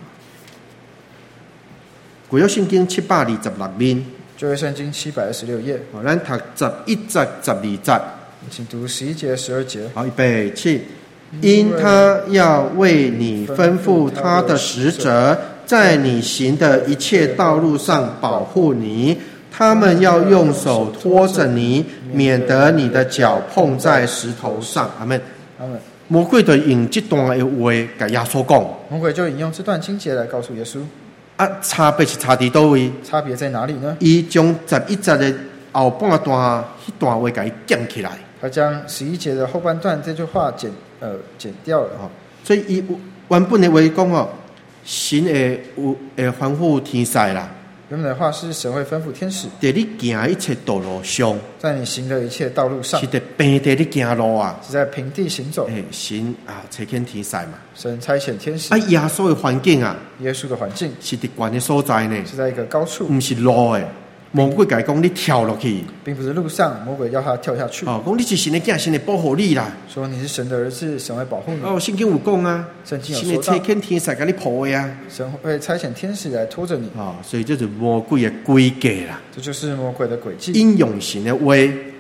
旧约圣经七百二十六面， 旧约圣经七百二十六页， 好，咱读十一节、十二节。 请读十一节、十二节。 好，预备起。因他要为你吩咐他的使者，在你行的一切道路上保护你，他们要用手托着你，免得你的脚碰在石头上。阿门。 他们魔鬼就用这段的话甲耶稣讲， 魔鬼就引用这段经节来告诉耶稣， 啊，差别是差伫倒位？ 差别在哪里呢？ 伊将十一节的后半段迄段话甲伊捡起来。 他将十一节的后半段这句话剪呃剪掉了。 哦，所以伊原本的话讲哦，神会有会吩咐天使啦， 原本的话是神会吩咐天使， 在你行一切道路上， 在你行的一切道路上是，在平地你行路啊。 是在平地行走。 诶，神啊，差遣天使嘛。 神差遣天使啊，，耶稣的环境啊， 耶稣的环境是伫悬的所在呢， 是在一个高处， 毋是路的。魔鬼甲伊讲，你跳落去， 并不是路上。魔鬼要他跳下去， 哦，讲你是神的囝，神会保护你啦。 说你是神的儿子，神会保护你。 哦，圣经有讲啊， 圣经有神会说到， 差遣天使甲你抱的啊。 神会差遣天使来拖着你， 哦，所以这就是魔鬼的诡计啦。 这就是魔鬼的诡计。 引用神的话，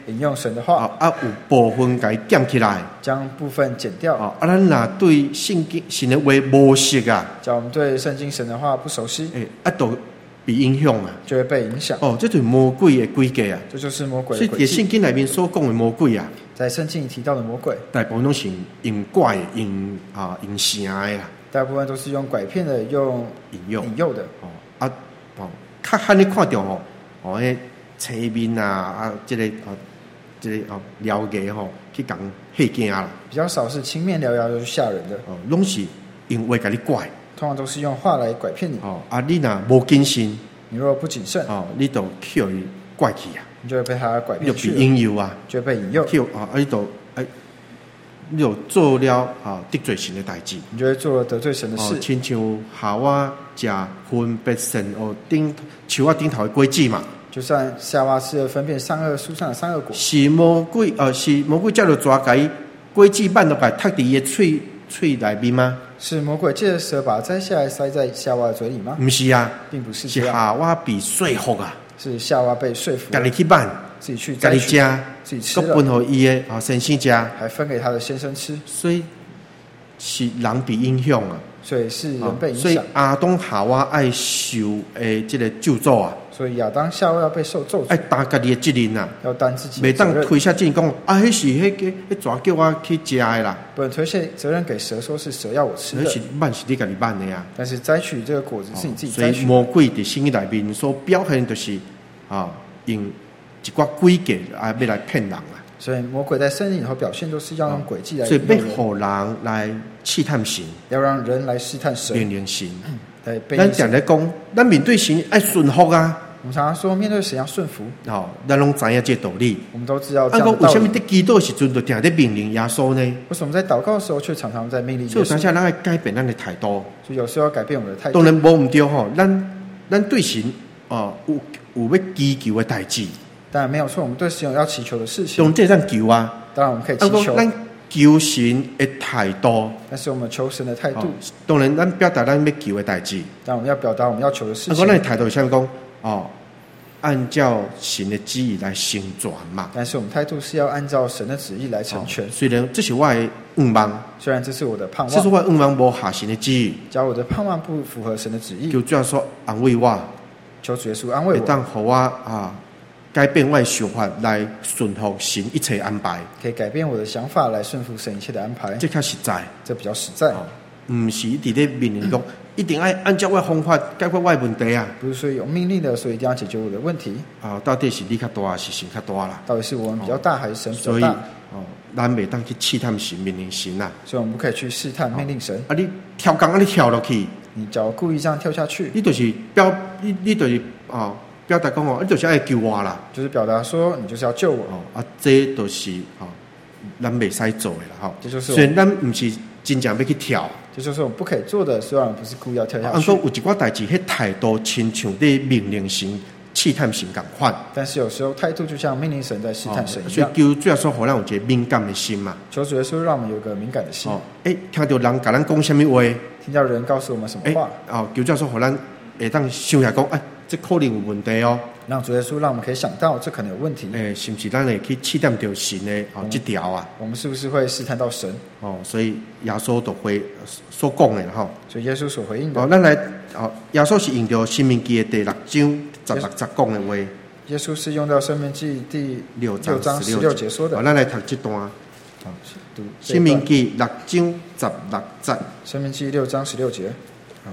引用神的话， 啊啊有部分甲伊减起来， 将部分剪掉。 啊啊咱若对圣经神的话无熟啊， 叫我们对圣经神的话不熟悉， 诶啊都被影响啊。 就会被影响。 哦，这就是魔鬼的诡计啊。 这就是魔鬼所以在的诡计。 圣经内面所讲的魔鬼啊， 在圣经里提到的魔鬼， 大部分都是用怪的、用啊用声的啦， 大部分都是用拐骗的，用引诱。 引诱的。 哦啊哦，较罕你看到吼，哦迄侧面啊啊，这个啊这个哦了解吼，去讲吓惊啦。 比较少是青面獠牙就是吓人的， 哦，拢是用话甲你怪。 通常都是用话来拐骗你。 哦啊，你若无谨慎， 你若不谨慎， 哦，你就去伊怪去啊， 你就会被他拐你就被骗去了， 引诱啊， 就会被引诱， 去啊，啊你就哎，你就做了啊得罪神的代志。 你就会做了得罪神的哦， 事。 亲像夏娃食分别神哦顶树啊顶头的果子嘛， 就算夏娃吃了分辨善恶树上的善恶果， 是魔鬼呃是魔鬼叫做抓甲伊果子瓣都甲塞伫伊的喙喙内面吗？ 是魔鬼借着蛇把它摘下来塞在夏娃的嘴里吗？ 不是啊， 并不是是这样， 夏娃被说服啊， 是夏娃被说服家了， 己去办， 自己去家己摘取， 食， 自己吃搁分了， 互伊的啊先生食， 还分给他的先生吃， 所以是人被影响啊。 所以是人被影所以响。 亚当夏娃爱受诶即个咒诅啊， 所以亚当夏娃要被受咒爱诅， 担家己的责任啊。 要担自己袂当的责任， 推卸责任讲啊，迄是迄个迄蛇叫我去食的啦， 不能推卸责任给蛇，说是蛇要我吃的。 迄是慢是你家己慢的啊。 但是摘取这个果子是你自己所以摘取， 魔鬼伫圣经内面所表现就是啊，用一寡诡计啊，要来骗人啊。 所以魔鬼在圣经里头表现都是要用诡计来所以要引诱人， 互人来试探神、 要让人来试探神， 命令神。 来被咱神常咧讲，咱面对神爱顺服啊。 我们常常说，面对神要顺服， 吼、咱拢知影这道理。 我们都知道这啊， 样的道理。 讲为什么伫祈祷的时阵就定咧命令耶稣呢？ 为什么在祷告的时候却常常在命令耶稣？ 所以有当下咱爱改变咱的态度。 所以有时候要改变我们的态度当。然无毋对吼，咱咱对神哦、有有要祈求的代志， 当然没有错，我们对神有要祈求的事情当，然这咱求啊。 当然我们可以啊， 祈求， 讲咱求神的态度， 但是我们求神的态度哦，当然咱表达咱要求的代志。 当然我们要表达我们要求的事啊， 情讲。咱的态度是啥物讲？哦，按照神的旨意来成全嘛。 但是我们态度是要按照神的旨意来成全哦。虽然这是我的愿望， 虽然这是我的盼这是望， 我的愿望无合神的旨意， 假如我的盼望不符合神的旨意， 求主耶稣安慰我， 求主耶稣安慰会我， 当互我啊改变我的想法来顺服神一切安排， 可以改变我的想法来顺服神一切的安排， 这较实在。 这比较实在。 哦，毋是伫咧命令讲，一定要按照我的方法解决我的问题啊！ 不是说有命令的，所以一定要解决我的问题。 啊，到底是你较大，是神较大啦？ 到底是我们比较大，还是神比较所以大？ 哦，咱袂当去试探神、命令神啦。 所以我们不可以去试探命令神。 啊，你跳杠啊，你跳落去， 你只要故意这样跳下去， 你就是表，你你就是哦，表达讲哦，你就是爱救我啦。 就是表达说你就是要救我。 哦，啊，这都是哦，咱袂使做的啦。吼、 这就是我虽然咱毋是真正要去跳， 这就是我们不可以做的。虽然我们不是故意要跳下去啊，说，有一寡代志，迄态度亲像伫命令神、试探神共款。 但是有时候态度就像命令神在试探神一所以样。 求主要说，互咱有一个敏感的心嘛。 求主耶稣让我们有个敏感的心， 哦，诶，听到人甲咱讲什么话， 听到人告诉我们什么诶， 话， 哦，求主要说，互咱会当想下讲，哎，这可能有问题哦。 让主耶稣让我们可以想到这可能有问题。 诶，是不是咱会去试探到神的哦这条啊？ 我们是不是会试探到神？ 哦，所以耶稣都会所讲的吼。 所以耶稣所回应的哦，，咱来哦，耶稣是用到《申命记》的第六章十六节讲的话， 耶稣是用到《生命记》第六六章十十六节说的哦，。咱来读这段《 好，读这申命一段记》六章十六节。 生命记》六章十六节。 好，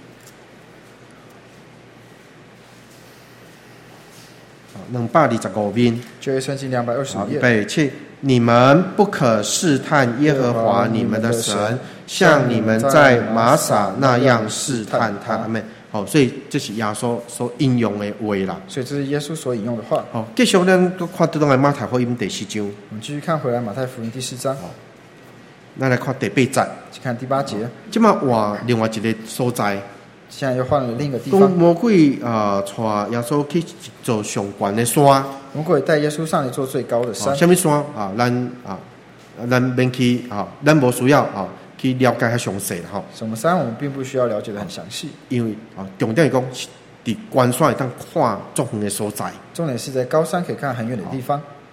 好，两百二十五面。 旧约圣经两百二十好，预页。 备起！你们不可试探耶和华你们的神，像你们在玛撒那样试探他们。好，所以这是耶稣所应用的话啦。 所以这是耶稣所引用的话。 好，继续咱搁看倒来马太福音第四章， 我们继续看回来马太福音第四章， 咱来看第八节。 去看第八节。 即马换另外一个所在， 现在又换了另一个地讲方。 魔鬼啊，带耶稣去做上悬的山。 魔鬼带耶稣上一座最高的山啊，。什么山啊？咱啊，咱免去啊，咱无需要啊去了解较详细啦吼。 什么山我们并不需要了解的很详细， 因为啊，重点是讲是伫关山会当看足远的所在。 重点是在高山可以看很远的地方。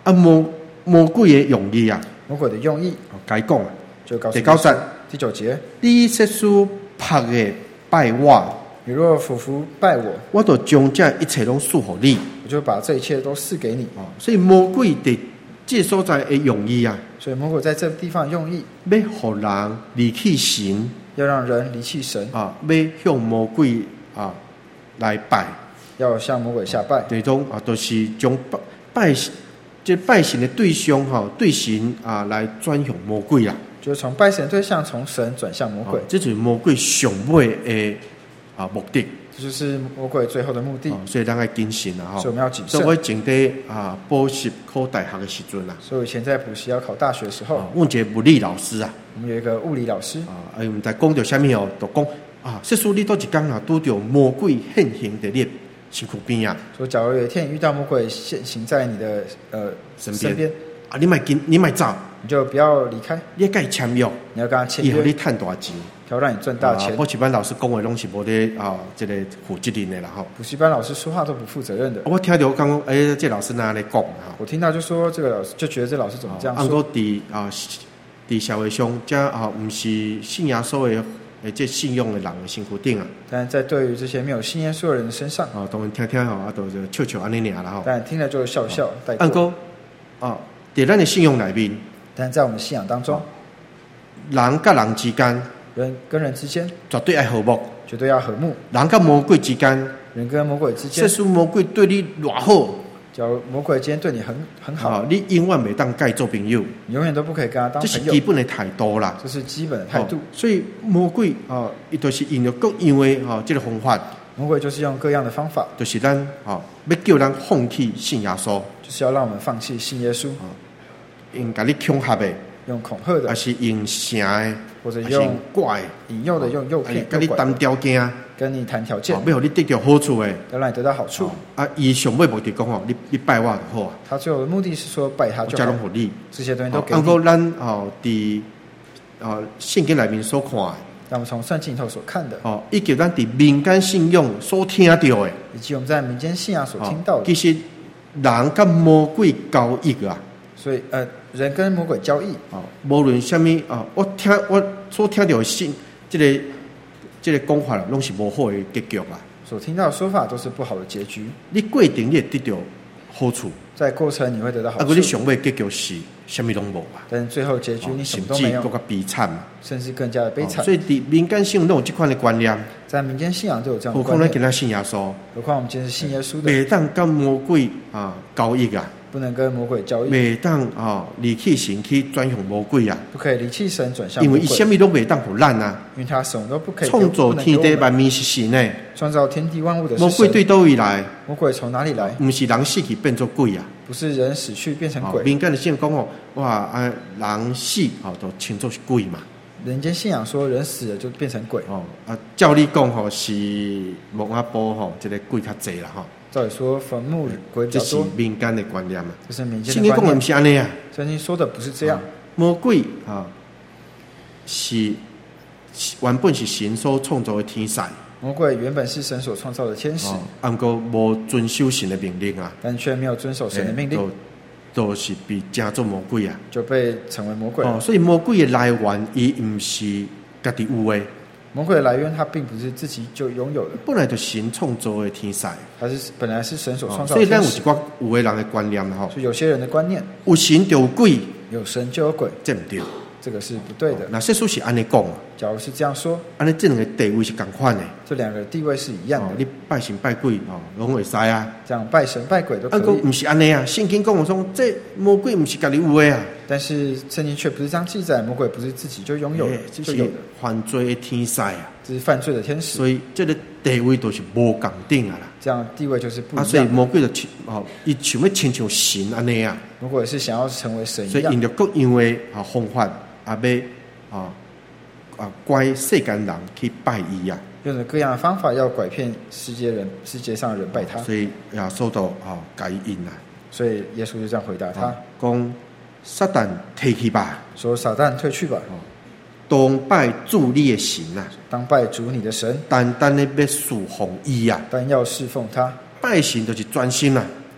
啊魔魔鬼的用意啊， 魔鬼的用意， 该讲啊， 就告诉第九节， 第九节， 你设书拍的拜我， 你若俯伏拜我， 我就将这一切拢赐予你。 我就把这一切都赐给你。 哦，所以魔鬼的这所在的用意啊， 所以魔鬼在这个地方用意， 要互人离弃神， 要让人离弃神啊，要向魔鬼啊来拜， 要向魔鬼下拜。 这种啊，都、就是将拜拜这拜神的对象哈、啊，对神啊来转向魔鬼啦。 就是从拜神对象从神转向魔鬼， 哦、这就是魔鬼上尾的啊目的。 这就是魔鬼最后的目的。 哦、所以咱要谨慎啊！ 所以我们要谨慎。 所以我前底啊补习考大学的时阵啊， 所以我以前在补习要考大学的时候， 啊，问一个物理老师啊， 我们有一个物理老师啊，哎，我们在讲到什么哦，就讲啊，说说你多一天啊，拄到魔鬼现形在你身躯边啊。 说，假如有一天遇到魔鬼现行在你的呃身边，身边啊，你莫跟，你莫走， 你就不要离开， 你要跟他签约， 你要跟他签约， 以后你赚大钱。 要让你赚大钱。 补习班老师讲的拢是无咧啊，这个负责任的啦吼。 补习班老师说话都不负责任的。 我听到刚刚，哎，这老师哪来讲哈？ 我听到就说这个老师就觉得这老师怎么这样说？ 按过伫啊，伫社会上，这啊，不是信耶稣的，诶，这信用的人的身躯顶啊。 但在对于这些没有信耶稣的人的身上， 啊，当然听听吼，啊，都就笑笑安尼尔啦吼。 但听了就笑笑带过。 按过啊，伫咱的信用内面， 但在我们信仰当中， 人甲人之间。 人跟人之间绝对要和睦， 绝对要和睦。 人跟魔鬼之间， 人跟魔鬼之间， 即使魔鬼对你偌好， 假如魔鬼今天对你很很好， 啊、你永远袂当甲伊做朋友， 你永远都不可以跟他当朋友。 这是基本的态度啦， 这是基本的态度。哦、 所以魔鬼啊，伊、呃、就是用各样的啊，这个方法。 魔鬼就是用各样的方法， 就是咱啊，要叫咱放弃信耶稣， 就是要让我们放弃信耶稣。 啊，用甲你恐吓的， 用恐吓的， 还是用城的。 或者用怪引诱的，用诱骗， 跟你谈条件， 跟你谈条件， 要让你得到好处的， 要让你得到好处。 啊，伊上尾目的讲哦，你你拜我就好啊。 他最后的目的是说拜他就好， 我你这些东西都给你。 按过咱哦，伫哦圣经内面所看的， 让我们从圣经里头所看的， 哦，以及咱伫民间信仰所听到的， 以及我们在民间信仰所听到的， 其实人跟魔鬼交易啊。 所以呃，人跟魔鬼交易啊，无论什么啊，我听我所听到的信，这个这个讲法啦，拢是无好的结局啦。 所听到的说法都是不好的结局。 你过程你会得到好处， 在过程你会得到好处。 啊，你上尾结局是什么拢无啊？ 但是最后结局你什么都没有， 甚至更加悲惨嘛， 甚至更加的悲惨。 所以伫民间信仰都有这款的观念， 在民间信仰都有这样的何况咱今仔信耶稣， 何况我们今天是信耶稣的， 袂当跟魔鬼啊交易啊。 不能跟魔鬼交易， 袂当啊离弃神去转向魔鬼啊！ 不可以离弃神转向魔鬼，因为伊什么都袂当互咱啊！ 因为他什么都不可以。 创造天地万物是神呢， 创造天地万物的是神。魔鬼对倒位来？ 魔鬼从哪里来？ 不是人死去变做鬼啊！ 不是人死去变成鬼。 民间的信仰讲哦，哇啊人死哦都称作是鬼嘛。 人间信仰说人死了就变成鬼哦啊，照你讲吼是木阿波吼，这个鬼较济啦吼。 照理说，坟墓鬼比较多， 这是民间的观念嘛？ 这是民间的观念。 圣经讲的不是安尼啊， 圣经说的不是这样。 魔鬼啊，是原本是神所创造的天使。 魔鬼原本是神所创造的天使， 啊，不过无遵守神的命令啊， 但却没有遵守神的命令， 都都是被称作魔鬼啊， 就被成为魔鬼。 哦，所以魔鬼的来源，伊唔是家己有的。 魔鬼的来源，它并不是自己就拥有的， 本来就神创造的天使， 它是本来是神所创造的天使。 所以咱有一寡有的人的观念吼， 所以有些人的观念， 有神就有鬼， 有神就有鬼， 这唔对， 这个是不对的。 那圣书是安尼讲啊， 假如是这样说， 安尼这两个地位是同款的， 这两个地位是一样的。 你拜神拜鬼哦，拢会使啊， 这样拜神拜鬼都可以。 不过唔是安尼啊，圣经讲我说这魔鬼唔是家己有的啊。 但是圣经却不是这样记载，魔鬼不是自己就拥有的， 这是犯罪的天使啊， 这是犯罪的天使， 所以这个地位都是无共等啊啦。 这样地位就是不一样。 啊，所以魔鬼就哦，伊想要亲像神安尼啊。 魔鬼是想要成为神一样， 所以用着各样的啊方法，啊要啊啊拐世间人去拜伊啊。 用着各样的方法要拐骗世界人，世界上的人拜他。 所以也受到啊改应啊。 所以耶稣就这样回答他， 讲撒旦退去吧， 说撒旦退去吧， 当拜主你的神啊， 当拜主你的神， 单单的要侍奉伊啊， 但要侍奉他。 拜神就是专心啊，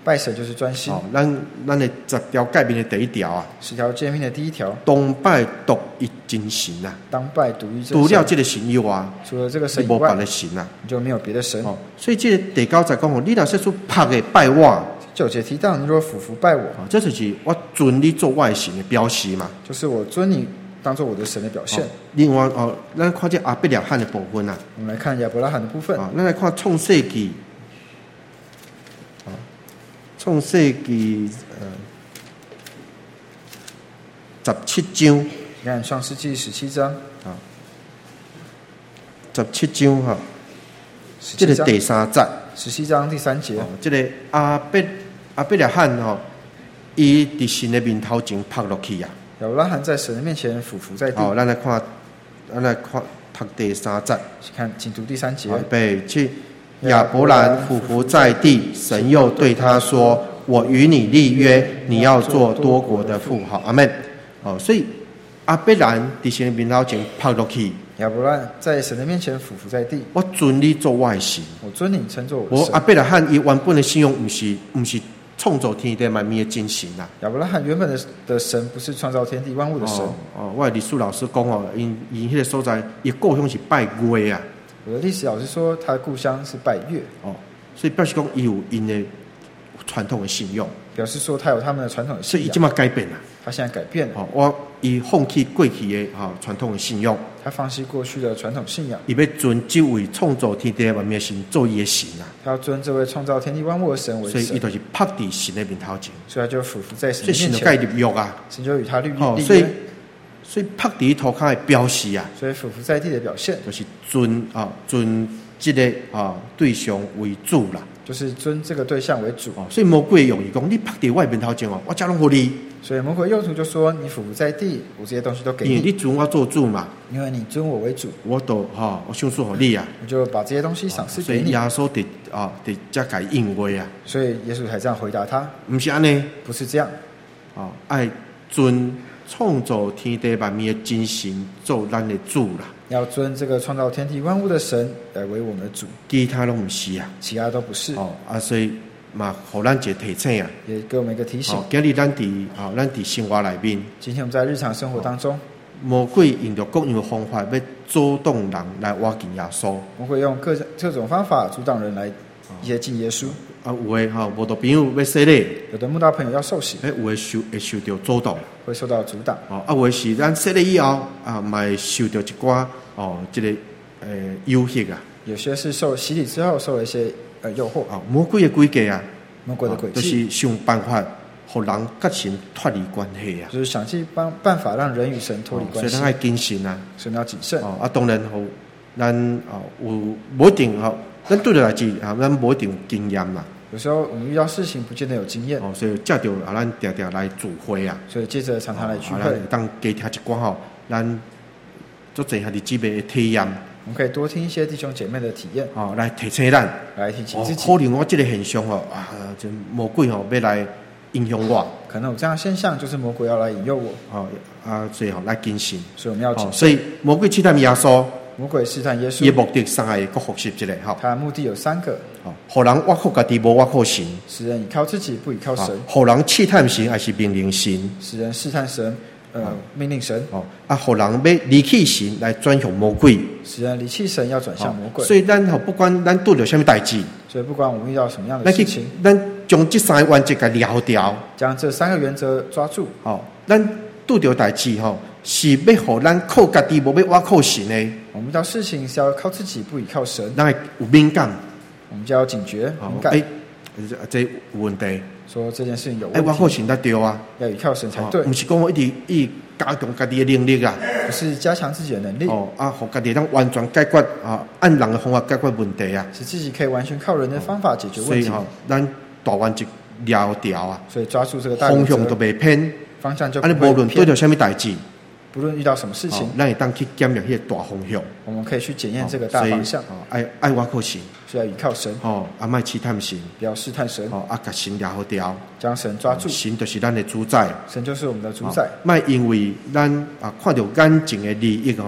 拜神就是专心。 哦，咱咱的十条诫命的第一条啊， 十条诫命的第一条， 当拜独一真神啊， 当拜独一真神。 除了这个神以外， 除了这个神以你无别外， 的神啊。 你就没有别的神。 哦，所以这个第九节讲哦，你若说出拍的拜我， 九节提到，你若俯伏拜我， 哦，这就是我尊你做我的神的表示嘛。 就是我尊你当做我的神的表现。 哦、另外哦，咱看这亚伯拉罕的部分啊， 我们来看亚伯拉罕的部分。 啊、哦，咱来看创世纪，啊、哦，创世纪呃十七章， 你看创世纪十七章啊、哦，十七章哈、哦，这个个第三节， 十七章第三节， 哦，这个亚伯亚伯拉罕吼，伊伫神的面头前拍落去啊。 亚伯拉罕在神的面前俯伏在地。 好，咱来看，咱来看读第三节。 看，请读第三节。 预备起，亚伯兰俯伏在地，神又对他说：“我与你立约，你要做多国的父。”好，阿门。哦，所以亚伯兰伫神的面头前拍落去。 亚伯兰在神的面前俯伏在地。 我尊你做我的神。 我尊你称作我的我神。 亚伯拉罕伊原本的信用，不是不是创造天地万物的真神啦。 亚伯拉罕原本的的神不是创造天地万物的神。 哦，哦我的历史老师讲哦，因因迄个所在，伊故乡是拜月啊。 我的历史老师说，他的故乡是拜月。 哦，所以表示讲伊有因的传统的信用， 表示说他有他们的传统的信仰。 所以伊即马改变啦。 他现在改变了。 哦，我伊放弃过去的哈、哦、传统的信用， 他放弃过去的传统信仰， 伊要尊这位创造天地万物的神做伊的神啊。 他要尊这位创造天地万物的神为神， 所以伊就是拍伫神的面头前， 所以他就俯伏在神的面前， 所以神就跟伊立约啊。 神就与他立立哦， 约。 所以所以拍伫头壳的表示啊， 所以俯伏在地的表现就是尊啊尊这个啊对象为主啦。 就是尊这个对象为主。 哦，所以魔鬼用意讲，你拍伫我的面头前哦，我加拢互你。 所以魔鬼用途就说，你俯伏在地，我这些东西都给因为你， 你尊我做主嘛， 因为你尊我为主， 我都哈、哦、我赏赐互你啊。 我就把这些东西赏赐所给你。 以耶稣伫啊伫遮甲伊应话啊， 所以耶稣才这样回答他， 毋是安尼。 不是这样。 哦，爱尊创造天地万物的真神做咱的主啦， 要尊这个创造天地万物的神来为我们的主， 其他拢毋是啊。 其他都不是。 哦啊，所以嘛，互咱一个提醒啊。 也给我们一个提醒。 哦，今日咱伫哦，咱伫生活内面， 今天我们在日常生活当中， 魔鬼用着各样的方法要阻挡人来挖近耶稣。 我会用各各种方法阻挡人来接近耶稣。 啊，有诶吼，无道朋友要洗礼， 有的慕道朋友要受洗， 诶，有诶受会受到阻挡。 会受到阻挡。 哦，啊，有诶是咱洗礼以后啊，嘛会受到一寡哦，即、這个诶诱惑啊。 有些是受洗礼之后受了一些呃诱惑。 哦，魔鬼诶诡計啊， 魔鬼的诡計、 哦，就是想辦法，互人甲神脱離關係啊。 就是想盡辦辦法讓人與神脱離關係。 哦、所以咱愛謹慎啊。 所以要謹慎。 哦，啊，當然吼，咱哦有無一定吼，咱對着代志啊，咱無一定有經驗啦。 有時候我們遇到事情不見得有經驗。 哦，所以借着啊，咱常常來聚會啊。 所以接着常常來聚會。 哦，當加聽一寡吼，咱足濟兄弟姊妹的體驗。 我們可以多聽一些弟兄姐妹的體驗。 哦，來提醒咱， 來提醒自己。 哦、可能我這個現象吼啊，就魔鬼吼要來影響我。 可能有這樣的現象，就是魔鬼要來引誘我。 哦啊，所以吼來謹慎。 所以我們要謹慎。 哦，所以魔鬼試探耶穌。 魔鬼試探耶穌。 伊目的三個，各複習一個吼。 他的目的有三個。 哦，互人挖靠家己，無挖靠神。 使人倚靠自己，不倚靠神。 互人試探神，還是命令神。 使人試探神，呃，命令神。 哦，啊，互人要離棄神來轉向魔鬼。 使人離棄神，要轉向魔鬼。 所以咱吼，不管咱遇到什麼代志， 所以不管我們遇到什麼樣的事情， 咱將這三個原則給了掉， 將這三個原則抓住。 哦，咱遇到代志吼，是要互咱靠家己，無要挖靠神的。 我們遇到事情是要靠自己，不倚靠神。 咱會有敏感， 我們就要警覺、敏感。 哎，這有問題。 說這件事情有問題。 哎，挖靠神才對啊， 要倚靠神才對。 唔是講我一直一加強家己的能力啊， 不是加強自己的能力。 哦，啊，互家己當完全解決啊，按人的方法解決問題啊， 使自己可以完全靠人的方法解決問題。 所以吼，咱大原則了掉啊， 所以抓住這個大原則， 方向都袂偏， 方向就啊，你無論對到什麼代志。 不論遇到什麼事情， 咱會當去檢驗迄個大方向。 我們可以去檢驗這個大方向。 哦，愛愛挖靠神， 需要倚靠神。 哦，啊，莫試探神， 不要試探神。 哦，啊，甲神抓好掉， 將神抓住。 神就是咱的主宰， 神就是我們的主宰。 莫因為咱啊看到眼前的利益吼，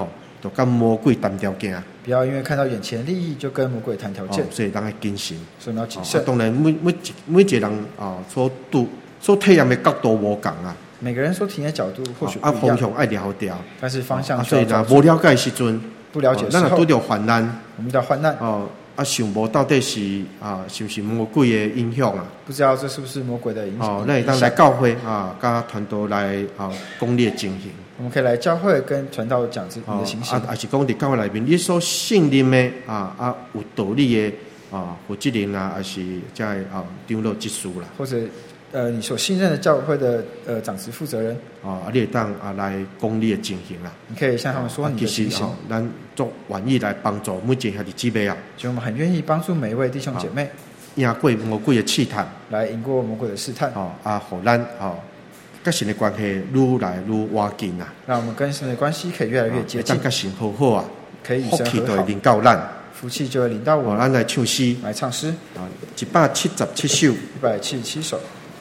就跟魔鬼谈条件。 不要因为看到眼前利益就跟魔鬼谈条件。 哦，所以咱要谨慎。 所以我们要谨慎。 哦、当然每每一每一个人啊、哦，所度所体验的角度无同啊。 每个人所体验的角度或许不一样。 啊， 方向爱了解。 但是方向、哦啊。 所以呢，无了解的时阵， 不了解的时候， 咱若拄着患难， 我们遇到患难。 哦。啊，想无到底是啊，是不是魔鬼的影响啊？ 不知道这是不是魔鬼的影响？ 哦，那会当来教会啊，跟传道来啊，讲你的情形。 我们可以来教会跟传道讲自己的情形。 啊，还是讲伫教会内面，你所信任的啊啊有道理的啊负责人啊，还是在啊长老执事啦， 或者呃你所信任的教会的呃长职负责人啊，你会当啊来讲你的情形啦。 你可以向他们说你的情形。 啊、咱做愿意来帮助每一个兄弟姊妹啊。 所以我们很愿意帮助每一位弟兄姐妹， 赢过魔鬼的试探， 来赢过魔鬼的试探。 哦啊，互咱哦。跟神的关系愈来愈挖近啊！ 让我们跟神的关系可以越来越接近。 跟神好好啊， 可以与神和好。 福气就会临到咱， 福气就会临到我。 哦，咱来唱诗， 来唱诗啊，一百七十七首， 一百七十七首。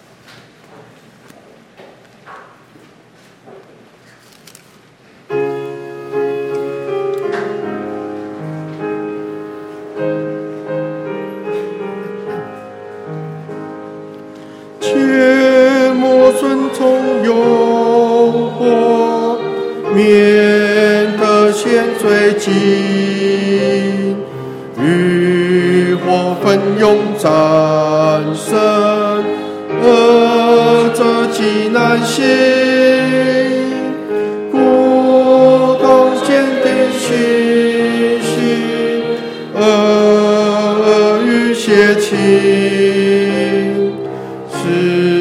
免得陷罪尽，欲火奋勇战胜，恶者极难行，故当坚定信心，恶与邪情，是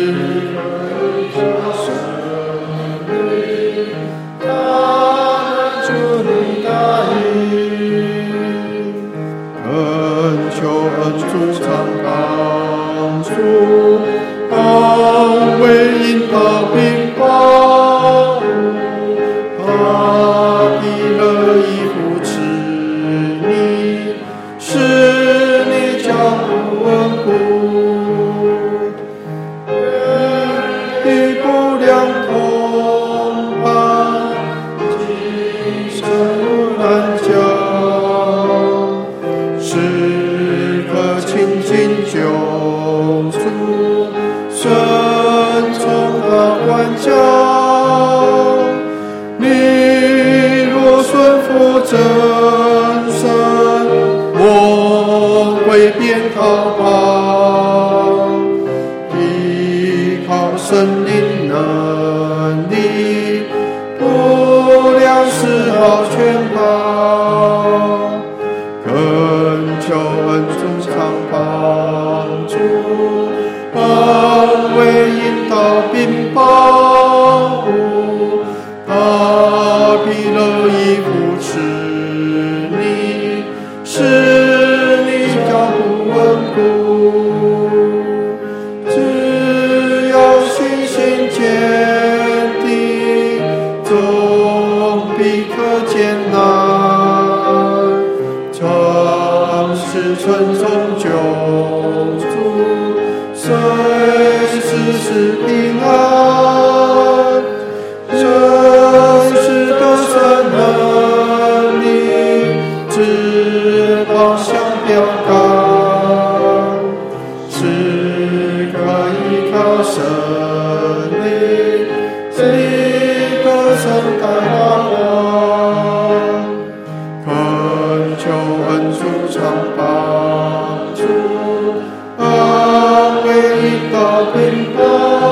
安慰引导并帮。